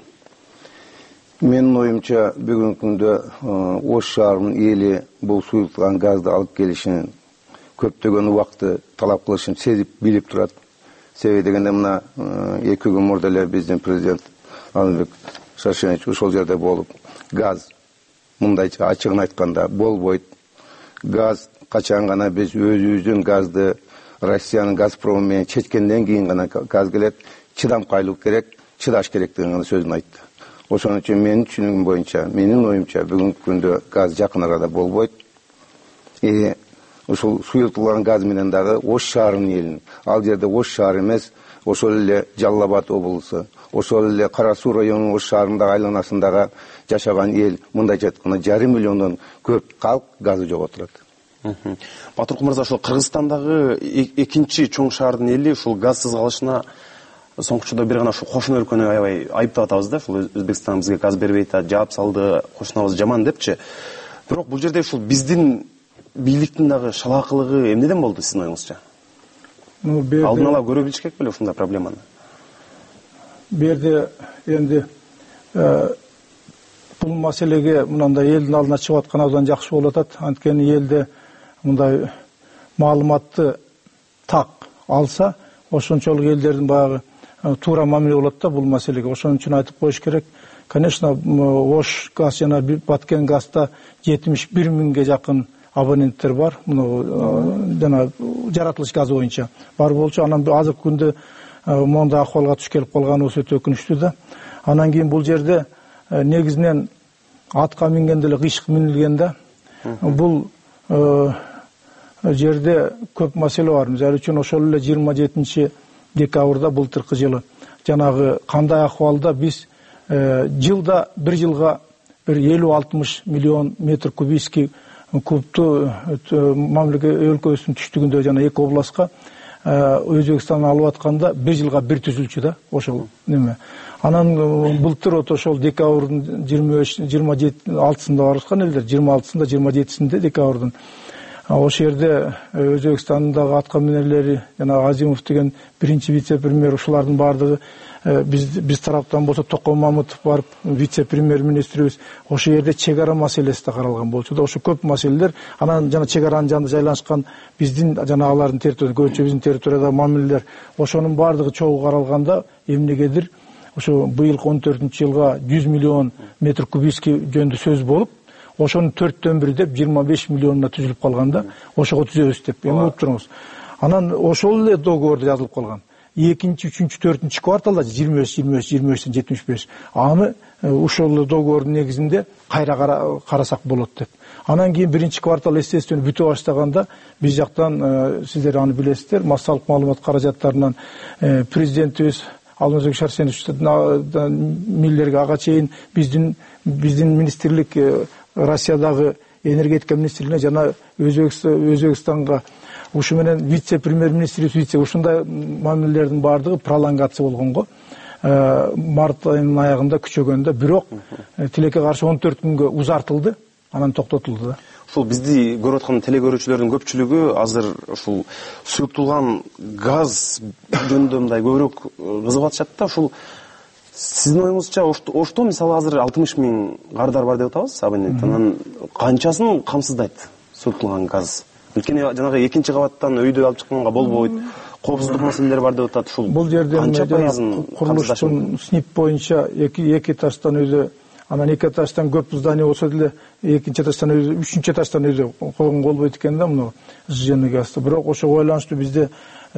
Менин оюмча, бүгүнкү күндө Ош шаарынын эли бул суюлтулган газды алып келишин көптөгөн убакты талап кылышын сезип билип турат. Себеби дегенде мына эки күн мурда эле биздин президент Алмазбек Шаршенович ошол жерде болуп, газ мындайча ачыгын айтканда болбойт. Газ качан гана биз өзүбүздүн газды Россиянын Газпрому менен чечкенден кийин гана газ келет, чыдамкайлык керек, чыдаш керектигин сөзүн айтты. Ошон үчүн менин түшүнүгүм боюнча, менин оюмча бүгүнкү күндө газ жакын арада болбойт. И ушул суюлтулган газ менен дагы Ош шаарынын элин, ал жерде Ош шаары эмес, ошол эле Жалал Абад облусу, ошол эле Кара Суу районунун Ош шаарындагы айланасындагы жашаган эл, мындайча айтканда жарым миллиондон көп калк газы жоготулат. Батыркул мырза, ошол Кыргызстандагы экинчи чоң шаардын эли ушул газсыз калышына соңкучуда бир гана ушул кошуна өлкөнү аябай айыптап атабыз да, ушул Өзбекстан бизге газ бербейт, жаап салды, кошунабыз жаман депчи. Бирок бул жерде ушул биздин бийликтин дагы шалаакылыгы эмнеден болду сиздин оюңузча? Алдын ала көрө билиш керек беле ушундай проблеманы? Берде энди бул маселеге мындай элдин алдына чыгып аткан абдан жакшы болуп атат. Анткени элде мындай маалыматты так алса, ошончолук элдердин баягы туура мамиле болот да бул маселеге. Ошон үчүн айтып коюш керек. Конечно, Ош газ жана Баткен газда жетимиш бир миңге жакын абоненттер бар. Муну жана жаратылыш газы боюнча бар болчу. Анан азыркы күндө мондай акыбалга туш келип калганыбыз өтө өкүнүчтүү да. Анан кийин бул жерде негизинен атка мингенде эле кыйшык минилген да. Бул жерде көп маселе бар. Мисалы үчүн ошол эле жыйырма жетинчи декабрда былтыркы жылы жанагы кандай акыбалда биз жылда бир жылга бир элүү алтымыш миллион метр кубический кубту мамлекет өлкөбүздүн түштүгүндө жана эки областка Өзбекстан алып атканда бир жылга бир түзүлчү да ошол неме. Анан былтыр ошол декабрдын жыйырма алтысында барышкан элдер, жыйырма алтысында жыйырма жетисинде декабрдын. Ошол жерде Өзбекстандагы аткаминерлери жана Азимов деген биринчи вице-премьер, ушулардын баардыгы биз биз тараптан болсо Токон Мамытов барып, вице-премьер министрибиз ошол жерде чек ара маселеси да каралган болчу да. Ошо көп маселелер. Анан жана чек аранын жанында жайланышкан биздин жана алардын территориясында, көбүнчө биздин территориядагы мамилелер, ошонун баардыгы чогуу каралганда эмнегедир ошо быйыл он төртүнчү жылга жүз миллион метр кубический жөнүндө сөз болуп, ошонун төрттөн бири деп жыйырма беш миллионуна түзүлүп калганда, ошого түзөбүз деп эми уктуруңуз. Анан ошол эле договордо жазылып калган. экинчи үчүнчү төртүнчү кварталда жыйырма беш жыйырма беш жыйырма бештен жетимиш беш аны ошол договордун негизинде кайра карасак болот деп. Анан кийин биринчи квартал естественно бүтө баштаганда биз жактан сиздер аны билесиздер, массалык маалымат каражаттарынан президентибиз Алмазбек Шарсеновичтен миллерге ага чейин биздин биздин министрлик Россиядагы энергетика министрлигине жана Өзбекстанга ушу менен вице-премьер-министр вице ушундай мамилелердин баардыгы пролонгация болгон го. Март айынын аягында күчөгөндө, бирок тилекке каршы он төрт күнгө узартылды, анан токтотулду да. Ушул бизди көрүп аткан телегөрүүчүлөрдүн көпчүлүгү азыр ушул суюктулган газ жөнүндө мындай көбүрөөк кызыгып атышат да. Ушул сиздин оюңузча Ошто мисалы азыр алтымыш миң кардар бар деп атабыз, абонент. Анан канчасын камсыздайт суюктулган газ? Анткени жанагы экинчи кабаттан өйдө алып чыкканга болбойт. Коопсуздук маселелери бар деп атат. Ушул бул жерден курулуштун СНИП боюнча эки эки этаждан өзү, анан эки этаждан көп здание болсо деле экинчи этаждан өзү, үчүнчү этаждан өзү койгонго болбойт экен да муну сжженный газды. Бирок ошого байланыштуу бизде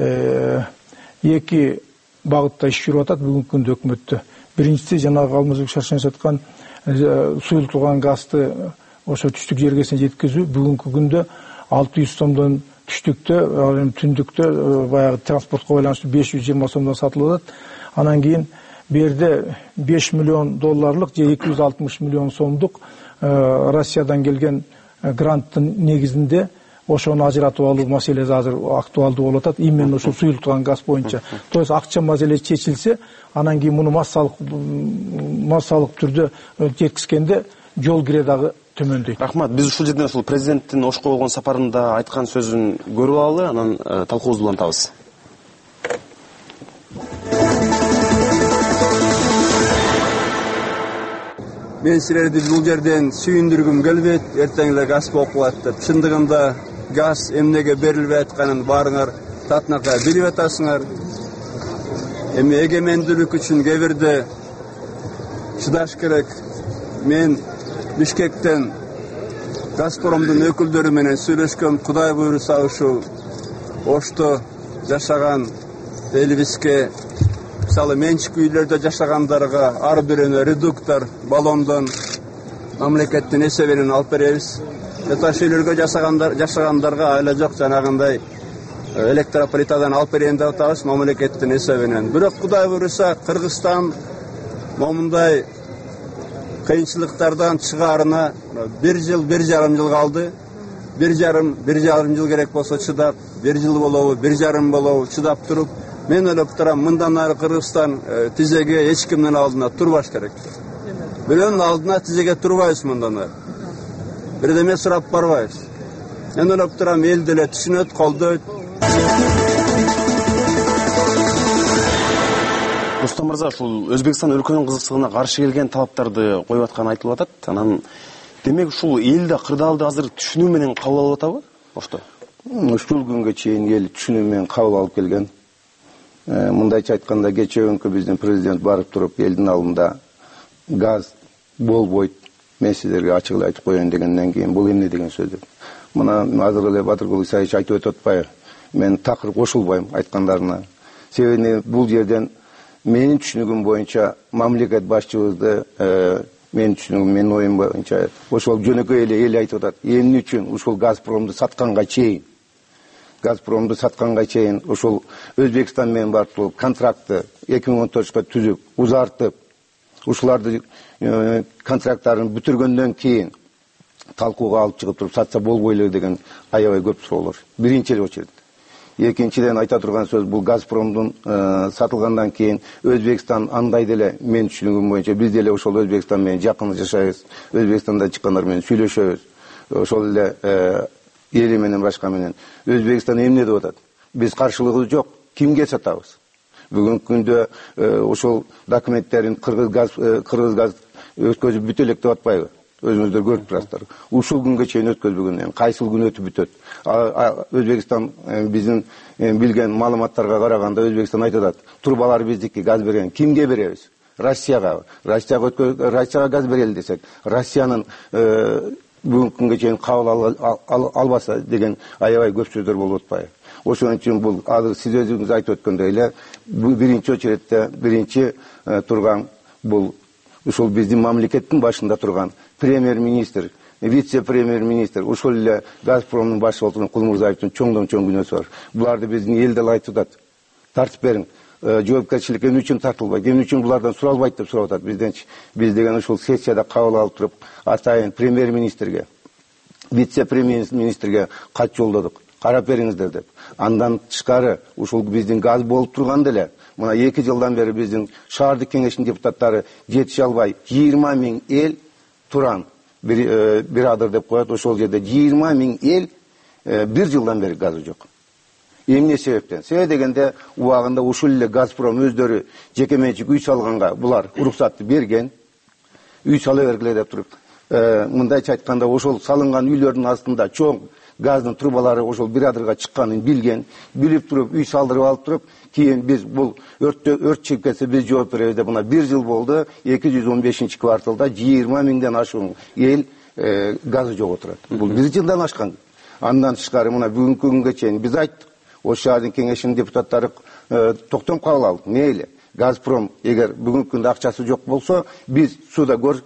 эки багытта иш жүрүп атат бүгүнкү күндө өкмөттө. Биринчиси жанагы Алмазбек Шарсенович айткан суюлтулган газды ошо түштүк жергесине жеткизүү. Бүгүнкү күндө алты жүз сомдон түштүктө, түндүктө баягы транспортко байланыштуу беш жүз жыйырма сомдон сатылып атат. Анан кийин берде беш миллион долларлык же эки жүз алтымыш миллион сомдук Россиядан келген гранттын негизинде ошону ажыратып алуу маселеси азыр актуалдуу болуп атат. Именно ошол суюлтулган газ боюнча. То есть акча маселеси чечилсе, анан кийин муну массалык массалык түрдө жеткизгенде жол кире дагы төмөндөйт. Рахмат. Биз ушул жерден ушул президенттин Ошко болгон сапарында айткан сөзүн көрүп алалы, анан талкуубузду улантабыз. Мен силерди бул жерден сүйүндүргүм келбейт, эртең эле газ болуп калат деп. Чындыгында газ эмнеге берилбей атканын баарыңар татынакай билип атасыңар. Эми эгемендүүлүк үчүн кээ бирде чыдаш керек. Мен Бишкектен Газпромдун өкүлдөрү менен сүйлөшкөм. Кудай буйруса ушул Ошто жашаган элибизге, мисалы менчик үйлөрдө жашагандарга ар бирөөнө редуктор баллондон мамлекеттин эсебинен алып беребиз. Этаж үйлөргө жашагандар жашагандарга айла жок жанагындай электроплитадан алып берейин деп атабыз мамлекеттин эсебинен. Бирок Кудай буйруса Кыргызстан момундай кыйынчылыктардан чыгаарына бир жыл, бир жарым жыл калды. Бир жарым, бир жарым жыл керек болсо чыдап, бир жыл болобу, бир жарым болобу чыдап туруп, мен ойлоп турам, мындан ары Кыргызстан тизеге эч кимдин алдына турбаш керек. Бирөөнүн алдына тизеге турбайбыз мындан ары. Бирдеме сурап барбайбыз. Мен ойлоп турам, эл деле түшүнөт, колдойт. Рустам мырза, ушул Өзбекстан өлкөнүн кызыкчылыгына каршы келген талаптарды коюп атканы айтылып атат. Анан демек ушул элде кырдаалды азыр түшүнүү менен кабыл алып атабы? Ошто? Ушул күнгө чейин эл түшүнүү менен кабыл алып келген. Мындайча айтканда, кечээ биздин президент барып туруп элдин алдында газ болбойт, мен сиздерге ачык эле айтып коеюн дегенден кийин бул эмне деген сөз деп. Мына азыр эле Батыргул Исаевич айтып өтүп атпайбы? Мен такыр кошулбайм айткандарына. Себеби бул жерден менин түшүнүгүм боюнча мамлекет башчыбызды, менин түшүнүгүм, менин оюм боюнча ошол жөнөкөй эле эл айтып атат. Эмне үчүн ушул Газпромду сатканга чейин Газпромду сатканга чейин ошол Өзбекстан менен барып туруп контрактты эки миң он төртүнчү түзүп, узартып, ушуларды контракттарын бүтүргөндөн кийин талкууга алып чыгып туруп сатса болбой эле деген аябай көп суроолор. Биринчи эле очередь. Экинчиден айта турган сөз, бул Газпромдун сатылгандан кийин Өзбекстан андай деле мен түшүнүгүм боюнча биз деле ошол Өзбекстан менен жакын жашайбыз. Өзбекстанда чыккандар менен сүйлөшөбүз. Ошол эле эли менен башка менен. Өзбекстан эмне деп атат? Биз каршылыгыбыз жок. Кимге сатабыз? Бүгүнкү күндө ошол документтерин Кыргыз газ Кыргыз газ өткөзүп бүтө элек деп атпайбы? Өзүңүздөр көрүп турасыздар. Ушул күнгө чейин өткөзбөгөндөн кайсыл күн өтүп бүтөт? Өзбекстан биздин билген маалыматтарга караганда Өзбекстан айтып атат, турбалар биздики, газ берген. Кимге беребиз? Россияга. Россияга өткөз, Россияга газ берели десек, Россиянын бүгүнкү күнгө чейин кабыл албаса деген аябай көп сөздөр болуп атпайбы? ошон үчүн бул азыр сиз өзүңүз айтып өткөндөй эле биринчи очередте биринчи турган бул ушул биздин мамлекеттин башында турган премьер-министр, вице-премьер-министр, ошол эле Газпромдун башчы болгон Кулмурзаевдин чоңдон чоң күнөөсү бар. Буларды биздин эл дал айтып атат. Тартып бериң. Жоопкерчиликке эмне үчүн тартылбайт, эмне үчүн булардан суралбайт деп сурап атат бизденчи. Биз деген ушул сессияда кабыл алып туруп, атайын премьер-министрге, вице-премьер-министрге кат жолдодук. Карап бериңиздер деп. Андан тышкары ушул биздин газ болуп турганда эле мына эки жылдан бери биздин шаардык кеңештин депутаттары жетише албай жыйырма миң эл туран бирадыр деп коет. Ошол жерде жыйырма миң эл бир жылдан бери газы жок. Эмне себептен? Себеби дегенде убагында ушул эле Газпром өздөрү жекеменчик үй салганга булар уруксатты берген. Үй сала бергиле деп туруп, мындайча айтканда ошол салынган үйлөрдүн астында чоң газдын трубалары ошол бирадырга чыкканын билген, билип туруп үй салдырып алып туруп, кийин биз бул өрттө өрт чыгып кетсе биз жооп беребиз деп мына бир жыл болду. эки жүз он бешинчи кварталда жыйырма миңден ашуун эл газы жок отурат. Бул бир жылдан ашкан. Андан тышкары мына бүгүнкү күнгө чейин биз айттык. Ош шаардын кеңешинин депутаттары токтом кабыл алды. Мейли Газпром эгер бүгүнкү күндө акчасы жок болсо, биз суда көр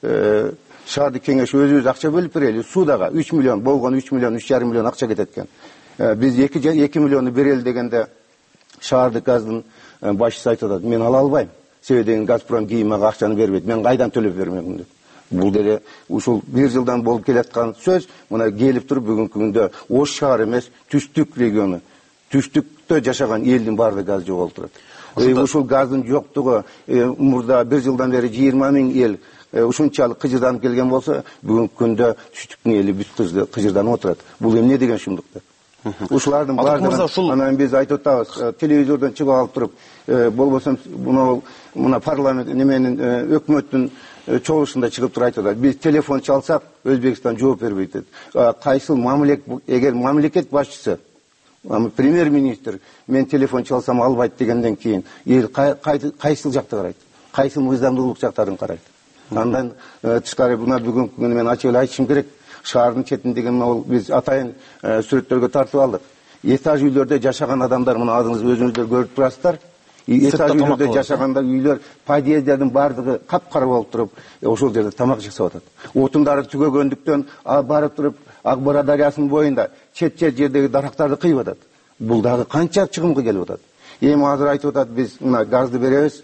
шаардык кеңеш өзүбүз акча бөлүп берели. Судага үч миллион болгон үч миллион үч жарым миллион акча кетет экен. Биз эки миллионду берели дегенде шаардык газдын башчысы айтып атат, мен ала албайм. Себеби Газпром кийин мага акчаны бербейт. Мен кайдан төлөп бермекмин деп. Бул деле ушул бир жылдан болуп келаткан сөз мына келип туруп бүгүнкү күндө Ош шаары эмес, түштүк региону, түштүктө жашаган элдин баардыгы газ жоголуп турат. Ушул газдын жоктугу мурда бир жылдан бери жыйырма миң эл ушунчалык кыжырданып келген болсо, бүгүнкү күндө түштүктүн эли бүт кыжырданып отурат. Бул эмне деген шумдук деп. Ушулардын баардыгын анан биз айтып атабыз, телевизордон чыгып алып туруп, болбосо мына мына парламент неменин өкмөттүн чогулушунда чыгып туруп айтып атат. Биз телефон чалсак, Өзбекстан жооп бербейт дейт. Кайсыл мамлекет, эгер мамлекет башчысы, премьер-министр мен телефон чалсам албайт дегенден кийин эл кайсыл жакты карайт? Кайсыл мыйзамдуулук жактарын карайт? Андан тышкары мына бүгүнкү күнү мен ачык эле айтышым керек. Шаардын четиндеги ол биз атайын сүрөттөргө тартып алдык. Этаж үйлөрдө жашаган адамдар мына адыңыз өзүңүздөр көрүп турасыздар. Этаж үйлөрдө жашагандар үйлөр, подъездердин баардыгы капкара болуп туруп, ошол жерде тамак жасап атат. Отундары түгөгөндүктөн барып туруп Акбара дарыясынын боюнда чет-чет жердеги дарактарды кыйып атат. Бул дагы канча чыгымга келип атат. Эми азыр айтып атат, биз мына газды беребиз,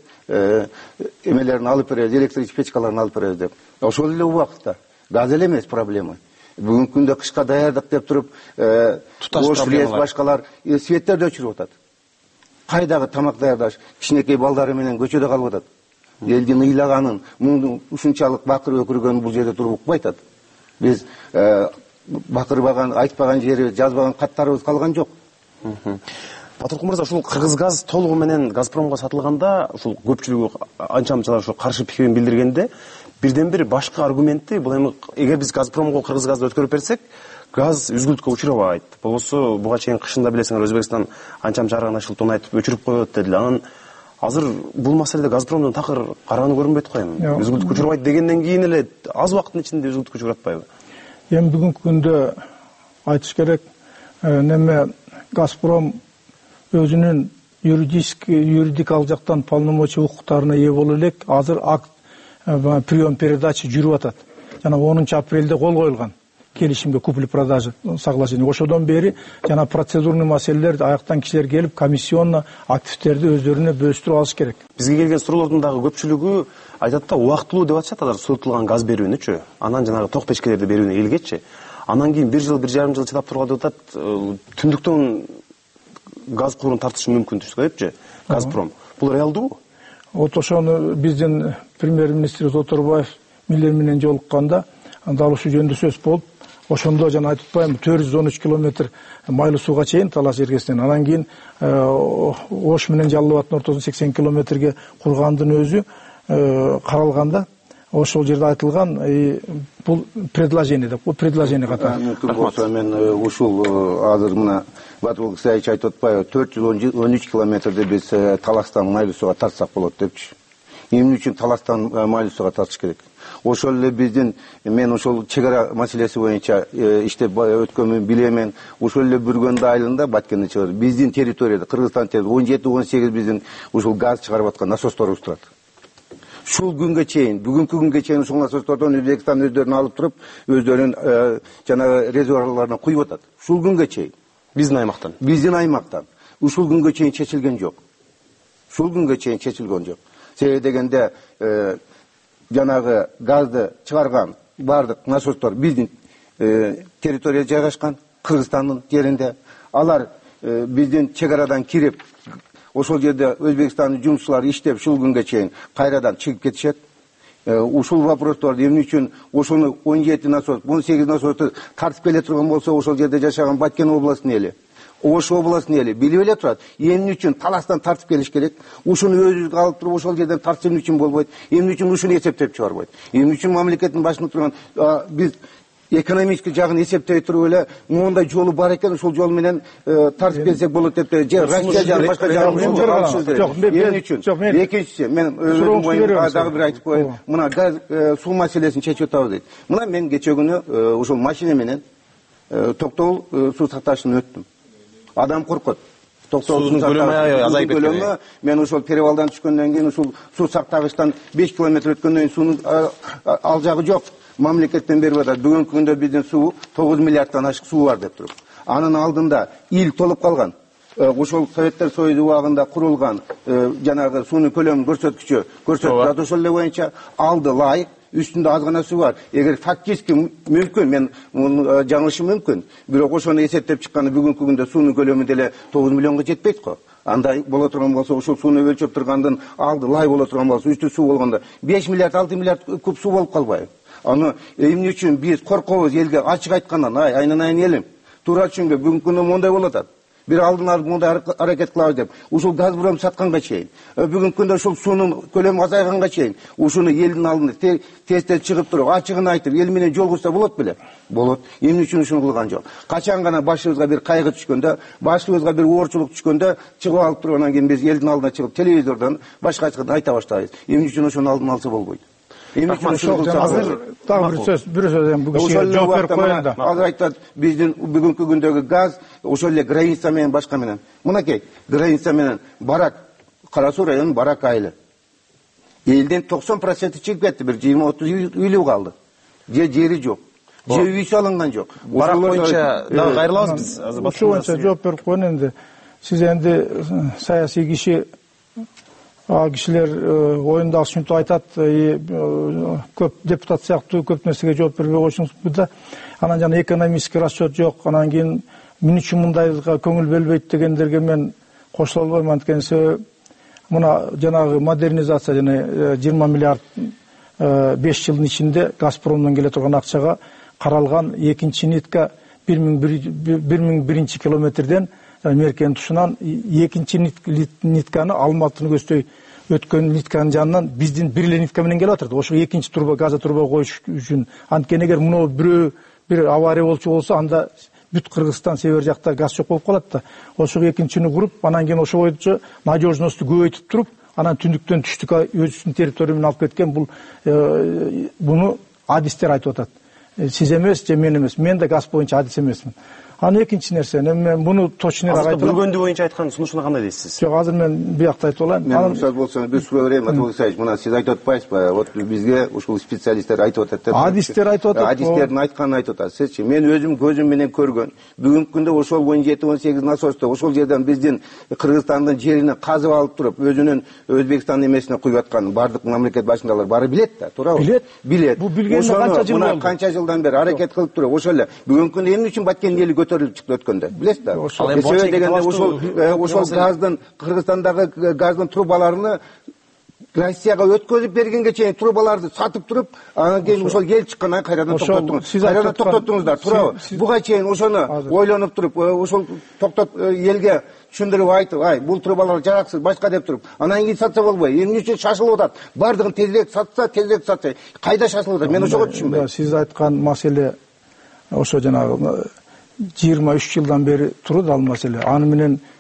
эмелерин алып беребиз, электрич печкаларын алып беребиз деп. Ошол эле убакытта газ эле эмес проблема. Бүгүнкү күндө кышка даярдык деп туруп, Ош лес башкалар светтерди өчүрүп атат. Кайдагы тамак даярдаш кичинекей балдары менен көчөдө калып атат. Элдин ыйлаганын, муңдун ушунчалык бакыр өкүргөнүн бул жерде туруп укпай атат. Биз бакырбаган, айтпаган жери, жазбаган каттарыбыз калган жок. Батыркул мырза, ушул Кыргыз газ толугу менен Газпромго сатылганда, ушул көпчүлүгү анча-мынчалар ушул каршы пикирин билдиргенде, бирден бир башкы аргументти, бул эми эгер биз Газпромго Кыргыз газды өткөрүп берсек, газ үзгүлтүккө учурабайт. Болбосо буга чейин кышында билесиңер Өзбекстан анчам жарыгына шылтон айтып өчүрүп коет дедилер. Анан азыр бул маселеде Газпромдун такыр караганы көрүнбөйт го эми. Үзгүлтүккө учурабайт дегенден кийин эле аз убакыттын ичинде үзгүлтүккө учуратпайбы? Эми бүгүнкү күндө айтыш керек, неме Газпром өзүнүн юридикалык жактан полномочия укуктарына ээ боло элек. Азыр акт прием передача жүрүп атат. Жана онунчу апрелде кол коюлган келишимге купли-продажа соглашение. Ошодон бери жана процедурный маселелер аяктан кишилер келип, комиссионно активтерди өздөрүнө бөлүштүрүп алыш керек. Бизге келген суроолордун дагы көпчүлүгү айтат да, убактылуу деп атышат алар суутулган газ берүүнүчү, анан жанагы ток печкелерди берүүнү элгечи. Анан кийин бир жыл, бир жарым жыл чыдап турган деп атат, түндүктөн газ курун тартышы мүмкүн депчи Газпром. Бул реалдуубу? Вот ошону биздин премьер-министр Оторбаев милер менен жолукканда дал ушул жөнүндө сөз болуп, ошондо жана айтып атпаймынбы, төрт жүз он үч километр майлуу сууга чейин талаш эргесинен, анан кийин Ош менен Жалал абаддын ортосун сексен километрге кургандын өзү каралганда ошол жерде айтылган бул предложение деп, бул предложение катары. Мүмкүн болсо мен ушул азыр мына Батыркул Кысайевич айтып атпайбы, төрт жүз он үч километрди биз таластан майлуу сууга тартсак болот депчи. эмне үчүн таластан Майлуу суга тартыш керек? Ошол эле биздин мен ошол чек ара маселеси боюнча иштеп өткөнүн билемен. Ошол эле Бүргөндө айылында Баткенде чыгат. Биздин территорияда Кыргызстан территорияда он жети он сегиз биздин ушул газ чыгарып аткан насосторубуз турат. Ушул күнгө чейин, бүгүнкү күнгө чейин ушул насостордон Өзбекстан өздөрүн алып туруп, өздөрүнүн жанагы резервуарларына куюп атат. Ушул күнгө чейин биздин аймактан. Биздин аймактан ушул күнгө чейин чечилген жок. Ушул күнгө чейин чечилген жок. Себеби дегенде жанагы газды чыгарган бардык насостор биздин территорияда жайгашкан, Кыргызстандын жеринде. Алар биздин чек арадан кирип, ошол жерде Өзбекстандын жумушчулары иштеп, ушул күнгө чейин кайрадан чыгып кетишет. Ушул вопростор эмне үчүн ошону он жети насос, он сегиз насосту тартып келе турган болсо, ошол жерде жашаган Баткен областынын эли, Ош областынын эли билип эле турат. Эмне үчүн таластан тартып келиш керек? Ушуну өзүбүзгө алып туруп ошол жерден тартып эмне үчүн болбойт? Эмне үчүн ушуну эсептеп чыгарбайт? Эмне үчүн мамлекеттин башында турган биз экономический жагын эсептей туруп эле моундай жолу бар экен, ушул жол менен тартып келсек болот деп же Россия жагы башка жагы эмне үчүн? Экинчиси, мен өзүм боюнча дагы бир айтып коеюн. Мына газ суу маселесин чечип атабыз дейт. Мына мен кече күнү ушул машина менен Токтогул суу сакташынан өттүм. Адам коркот. Суунун көлөмү азайып кеткен. Мен ошол перевалдан түшкөндөн кийин ушул суу сактагычтан беш километр өткөндөн кийин суунун ал жагы жок. Мамлекеттен берип атат. Бүгүнкү күндө биздин суу тогуз миллиардтан ашык суу бар деп туруп. Анын алдында ил толуп калган. Ошол Советтер Союзу убагында курулган жанагы суунун көлөмүн көрсөткүчү көрсөтүп турат. Ошол эле боюнча алды лайык, үстүндө аз гана суу бар. Эгер фактически мүмкүн, мен жаңылышым мүмкүн. Бирок ошону эсептеп чыкканда бүгүнкү күндө суунун көлөмү деле тогуз миллионго жетпейт го. Андай боло турган болсо, ошол сууну өлчөп тургандын алды лай боло турган болсо, үстү суу болгондо беш миллиард алты миллиард куб суу болуп калбайбы? Аны эмне үчүн биз коркобуз элге ачык айткандан? Ай, айнанайын элим. Туура түшүнгө бүгүнкү күндө мондай болуп атат. Бир алдын алып мондай аракет кылабыз деп, ушул Газпром сатканга чейин, бүгүнкү күндө ушул суунун көлөмү азайганга чейин, ушуну элдин алдында тез-тез чыгып туруп, ачыгын айтып, эл менен жолугушса болот беле? Болот. Эмне үчүн ушуну кылган жок? Качан гана башыбызга бир кайгы түшкөндө, башыбызга бир оорчулук түшкөндө, чыгып алып тургандан кийин биз элдин алдына чыгып телевизордон башка ачкыдан айта баштайбыз. Эмне үчүн ошону алдын алса болбойт? Эмне үчүн ушуну кылса? Азыр дагы бир сөз, бир сөз эми бүгүн жооп берип коеюн да. Азыр айтат, биздин бүгүнкү күндөгү газ ошол эле граница менен башка менен. Мынакей, граница менен Барак, Кара Суу районунун Барак айылы. Элдин токсон проценти чыгып кетти, бир жыйырма отуз үйлүү калды. Же жери жок, же үйсү алынган жок. Барак боюнча дагы кайрылабыз биз. Ошол боюнча жооп берип коеюн энди. Сиз энди саясий киши, а кишилер оюнда ушинтип айтат, көп депутат сыяктуу көп нерсеге жооп бербей койушуңузбу да. Анан жана экономический расчет жок, анан кийин эмне үчүн мындайга көңүл бөлбөйт дегендерге мен кошула албайм. Анткени себеби мына жанагы модернизация жана жыйырма миллиард беш жылдын ичинде Газпромдон келе турган акчага каралган экинчи нитка бир миң биринчи километрден Меркенин тушунан экинчи нитканы Алматыны көздөй өткөн нитканын жанынан биздин бир эле нитка менен келип атат. Ошо экинчи труба, газа труба коюш үчүн. Анткени эгер муну бирөө бир авария болчу болсо, анда бүт Кыргызстан север жакта газ жок болуп калат да. Ошо экинчини куруп, анан кийин ошо боюнча надежносту көбөйтүп туруп, анан түндүктөн түштүккө өзүнүн территория менен алып кеткен. Бул буну адистер айтып атат. Сиз эмес, же мен эмес. Мен да газ боюнча адис эмесмин. Анан экинчи нерсе, мен буну точнураак айтып атам. Бүргөндү боюнча айткан сунушуна кандай дейсиз? Жок, азыр мен биякта айтып алайын. Мен уруксат болсоңуз бир суроо берейин, Матвей Алексеевич. Мына сиз айтып атпайсызбы? Вот бизге ушул специалисттер айтып атат деп. Адистер айтып атат. Адистердин айтканын айтып атат. Сизчи, мен өзүм көзүм менен көргөн. Бүгүнкү күндө ошол он жети он сегиз насосто ошол жерден биздин Кыргызстандын жерине казып алып туруп, өзүнүн Өзбекстан эмесине куюп аткан бардык мамлекет башындагылар баары билет да, туурабы? Билет. Билет. Бул билгенине канча жыл болду? Канча жылдан бери аракет кылып туруп, ошол эле бүгүнкү күндө эмне үчүн Баткендин эли көтөрүлүп чыкты өткөндө? Билесиз да? Себеби дегенде ошол ошол газдын, Кыргызстандагы газдын трубаларını Россияга өткөзүп бергенге чейин трубаларды сатып туруп, анан кийин ошол ел чыккандан кайрадан токтоттуңуз. Кайрадан токтоттуңуздар, туурабы? Буга чейин ошону ойлонуп туруп, ошол токтот элге түшүндүрүп айтып, ай, бул трубалар жараксыз, башка деп туруп, анан кийин сатса болбойбу? Эмне үчүн шашылып атат? Бардыгын тезирээк сатса, тезирээк сатса, кайда шашылып атат? Мен ошого түшүнбөйм. Сиз айткан маселе ошо жанагы жыйырма үч жылдан бери турат ал маселе. Аны менен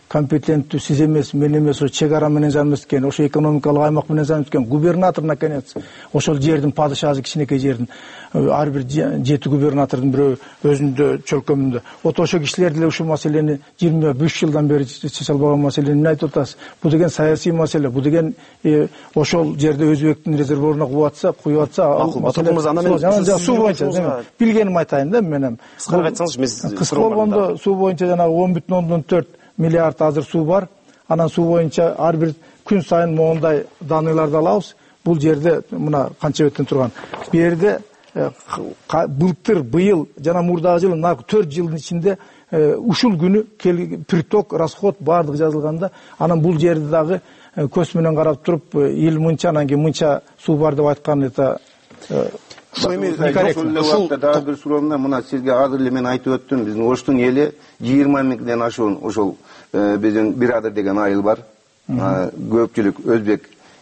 компетенттүү сиз эмес, мен эмес, ошо чек ара менен заныбыз экен, ошо экономикалык аймак менен заныбыз экен. Губернатор наконец ошол жердин падышасы, кичинекей жердин ар бир жети губернатордун бирөө өзүндө чөлкөмүндө. Вот ошо кишилер деле ушул маселени жыйырма үч жылдан бери чече албаган маселени айтып атасыз. Бул деген саясий маселе, бул деген ошол жерде Өзбектин резервуарына куюп атса, куюп атса, ал маселе суу боюнча билгеним айтайын да мен. Кыскараак айтсаңыз, мен кыска болгондо суу боюнча жанагы он бүтүн ондон төрт миллиард азыр суу бар. Анан суу боюнча ар бир күн сайын моундай даныйларды алабыз. Бул жерде мына канча беттен турган. Бу жерде былтыр, быйыл жана мурдагы жылы мына төрт жылдын ичинде ушул күнү приток, расход баардыгы жазылганда, анан бул жерде дагы көз менен карап туруп эл мынча, анан кийин мынча суу бар деп айткан это ошол дагы бир суроомда мына сизге азыр эле мен айтып өттүм, биздин Оштун эли жыйырма миңден ашуун ошол биздин Бирадыр деген айыл бар. Көпчүлүк өзбек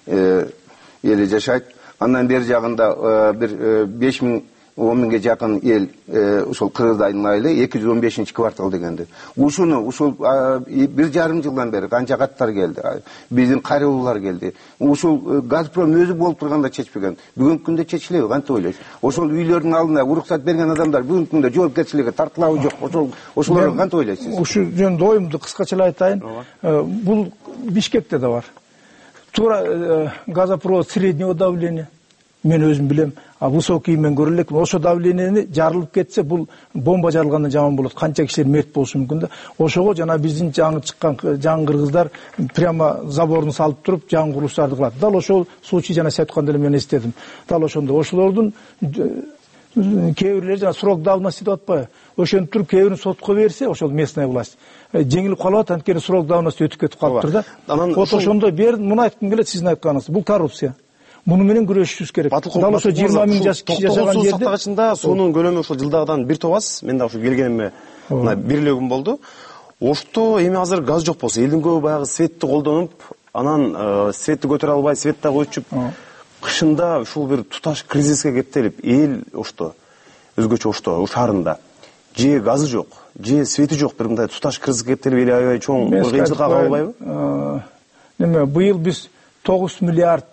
эли жашайт. Андан бери жагында бир беш миң он миңге жакын эл ошол Кыргыздайдын айылы эки жүз он бешинчи квартал дегенди. Ушуну ушул бир жарым жылдан бери канча каттар келди. Биздин карыуулар келди. Ушул Газпром өзү болуп турганда чечпеген. Бүгүнкү күндө чечилеби, кантип ойлойсуз? Ошол үйлөрдүн алдына уруксат берген адамдар бүгүнкү күндө жоопкерчиликке тартылабы жок? Ошол ошолорго кантип ойлойсуз? Ушул жөнүндө оюмду кыскача айтайын. Бул Бишкекте да бар. Тура газопровод среднего давления. Мен өзүм билем, а высокий мен көрө элекмин. Ошо давлениени жарылып кетсе, бул бомба жарылгандан жаман болот. Канча кишилер мерт болушу мүмкүн да. Ошого жана биздин жаңы чыккан жаңы кыргыздар прямо заборун салып туруп, жаңы курулуштарды кылат. Дал ошол случай жана сиз айтканда эле мен эстедим. Дал ошондо ошолордун кээ бирлери жана срок давности деп атпайбы? Ошентип туруп кээ бирин сотко берсе, ошол местная власть жеңилип калат, анткени срок давности өтүп кетип калыптыр да. Вот ошондой бер муну айткым келет, сиздин айтканыңыз. Бул коррупция. Муну менен күрөшүшүбүз керек. Дал ошо жыйырма миң жаш киши жашаган жерде сактагычында суунун көлөмү ошол жылдагыдан бир топ аз. Мен да ошо келгениме мына бир эле күн болду. Ошто эми азыр газ жок болсо, элдин көбү баягы светти колдонуп, анан светти көтөрө албай, свет дагы өчүп, кышында ушул бир туташ кризиске кептелип, эл ошто өзгөчө ошто шаарында же газы жок, же свети жок, бир мындай туташ кризиске кептелип, эл аябай чоң кыйынчылыкка кабылбайбы? Неме, быйыл биз тогуз миллиард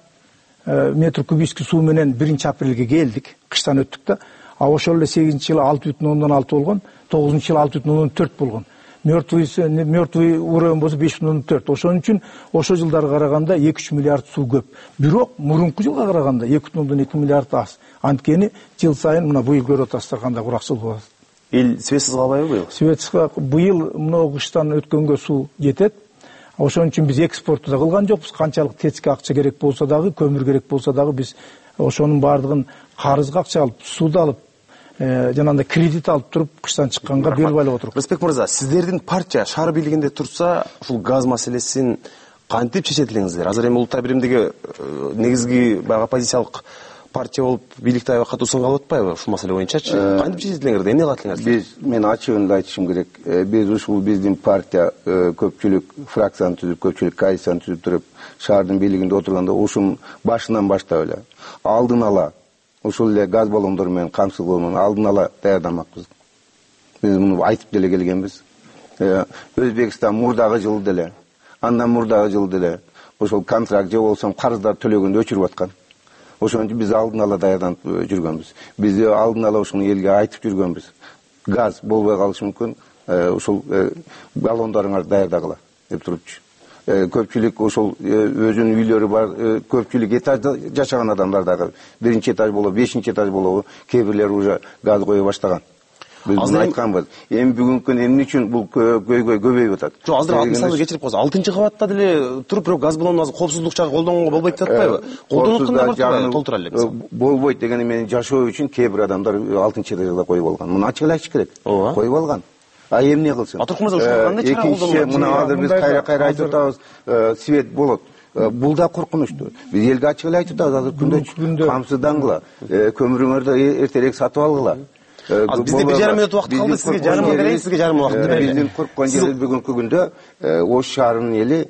метр кубический суу менен биринчи апрелге келдик, кыштан өттүк да. А ошол эле сегизинчи жылы алты бүтүн ондон алты болгон, тогузунчу жылы алты бүтүн ондон төрт болгон. Мертвый мертвый уровень болсо беш бүтүн ондон төрт. Ошон үчүн ошо жылдарга караганда эки үч миллиард суу көп. Бирок мурунку жылга караганда эки бүтүн ондон эки миллиард аз. Анткени жыл сайын мына быйыл көрүп атасыздар кандай куракчылык болот. Эл светсиз калбайбы быйыл? Светсиз быйыл мына кыштан өткөнгө суу жетет. Ошон үчүн биз экспорту да кылган жокпуз. Канчалык тецке акча керек болсо дагы, көмүр керек болсо дагы биз ошонун баардыгын карызга акча алып, сууду алып, жанагындай кредит алып туруп кыштан чыкканга берип айлап отуруп. Рысбек мырза, сиздердин партия шаар бийлигинде турса, ушул газ маселесин кантип чечет элеңиздер? Азыр эми Улуттар биримдиги негизги баягы оппозициялык партия болуп бийликте аябай катуу сынга алып атпайбы ушул маселе боюнчачы? Кантип чечет элеңер? Эмне кылат элеңер? Биз мен ачыгын эле айтышым керек. Биз ушул биздин партия көпчүлүк фракцияны түзүп, көпчүлүк коалицияны түзүп туруп, шаардын бийлигинде отурганда ушун башынан баштап эле алдын ала ушул эле газ баллондору менен камсыздоо менен алдын ала даярдамакпыз. Биз муну айтып деле келгенбиз. Өзбекстан мурдагы жылы деле, андан мурдагы жылы деле ошол контракт же болсо карыздар төлөгөндө өчүрүп аткан. Ошон үчүн биз алдын ала даярданып жүргөнбүз. Биз алдын ала ушуну элге айтып жүргөнбүз. Газ болбой калышы мүмкүн, ушул баллондарыңарды даярдагыла деп турупчу. Көпчүлүк ошол өзүнүн үйлөрү бар, көпчүлүк этажда жашаган адамдар дагы биринчи этаж болобу, бешинчи этаж болобу, кээ бирлери уже газ кое баштаган. Биз муну айтканбыз. Эми бүгүнкү күндө эмне үчүн бул көйгөй көбөйүп атат? Жок, азыр мисалы кечирип коесуз. алтынчы кабатта деле туруп, бирок газ баллонун азыр коопсуздук жагы колдонгонго болбойт деп атпайбы? Колдонуп толтура эле мисалы. Болбойт дегени менен жашоо үчүн кээ бир адамдар алтынчы этажда коюп алган. Муну ачык эле айтыш керек. Коюп алган. А эмне кылсын? Атуркмырза, ушуга кандай чара колдонулат? Муну азыр биз кайра-кайра айтып атабыз, свет болот. Бул да коркунучтуу. Биз элге ачык эле айтып атабыз, азыр күндө камсыздангыла, көмүрүңөрдү эртерээк сатып алгыла. Бизде бир жарым мүнөт убакыт калды, сизге жарым берейин, сизге жарым убакыт берейин. Биздин корккон жерибиз бүгүнкү күндө Ош шаарынын эли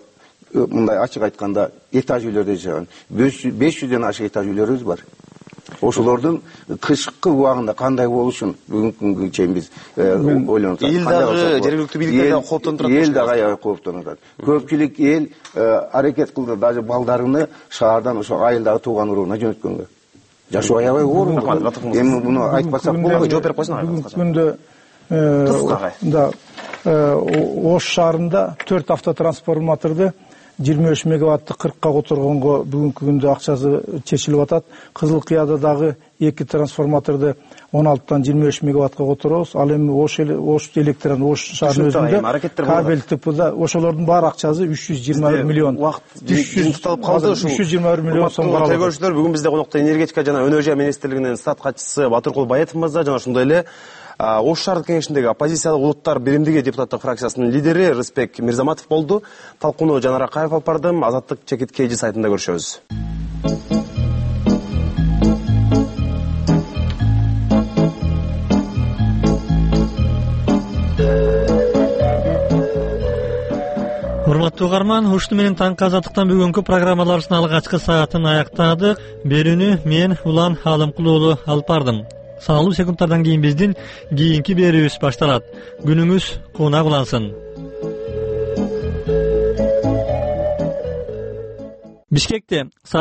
мындай ачык айтканда этаж үйлөрдө жашаган. беш жүздөн ашык этаж үйлөрүбүз бар. ошолордун кышкы убагында кандай болушун бүгүнкү күнгө чейин биз ойлонуп атабыз. Эл дагы жергиликтүү бийликтер дагы кооптонуп турат. Эл дагы аябай кооптонуп атат. Көпчүлүк эл аракет кылды, даже балдарыны шаардан ошо айылдагы тууган урууна жөнөткөнгө. Жашоо аябай оор. Эми муну айтпасак болбойт. Жооп берип койсуң. Бүгүнкү күндө да Ош шаарында төрт автотрансформаторду жыйырма үч мегаватты кыркка которгонго бүгүнкү күндө акчасы чечилип атат. Кызыл Кыяда дагы эки трансформаторду он алтыдан жыйырма үч мегаватка которобуз. Ал эми Ош Ош электрон Ош шаарынын өзүндө кабель типида ошолордун баары акчасы үч жүз жыйырма бир миллион. Жыйынтыкталып калды ушул. үч жүз жыйырма бир миллион сом каралды. Тергөөчүлөр бүгүн бизде конокто энергетика жана өнөр министрлигинин стат катчысы Батыркул Баетов мырза жана ошондой эле Ош шаардык кеңешиндеги оппозициялык улуттар биримдиги депутаттык фракциясынын лидери Рыспек Мирзаматов болду. Талкууну Жанар Акаев алып бардым. Азаттык чекит Кж сайтында көрүшөбүз. Урматтуу угарман, ушуну менен таңкы азаттыктан бүгүнкү программаларыбыздын алгачкы саатын аяктадык. Берүүнү мен Улан Алымкул уулу алып бардым. Саналуу секундтардан кийин биздин кийинки берүүбүз башталат. Күнүңүз кунак улансын. Бишкекте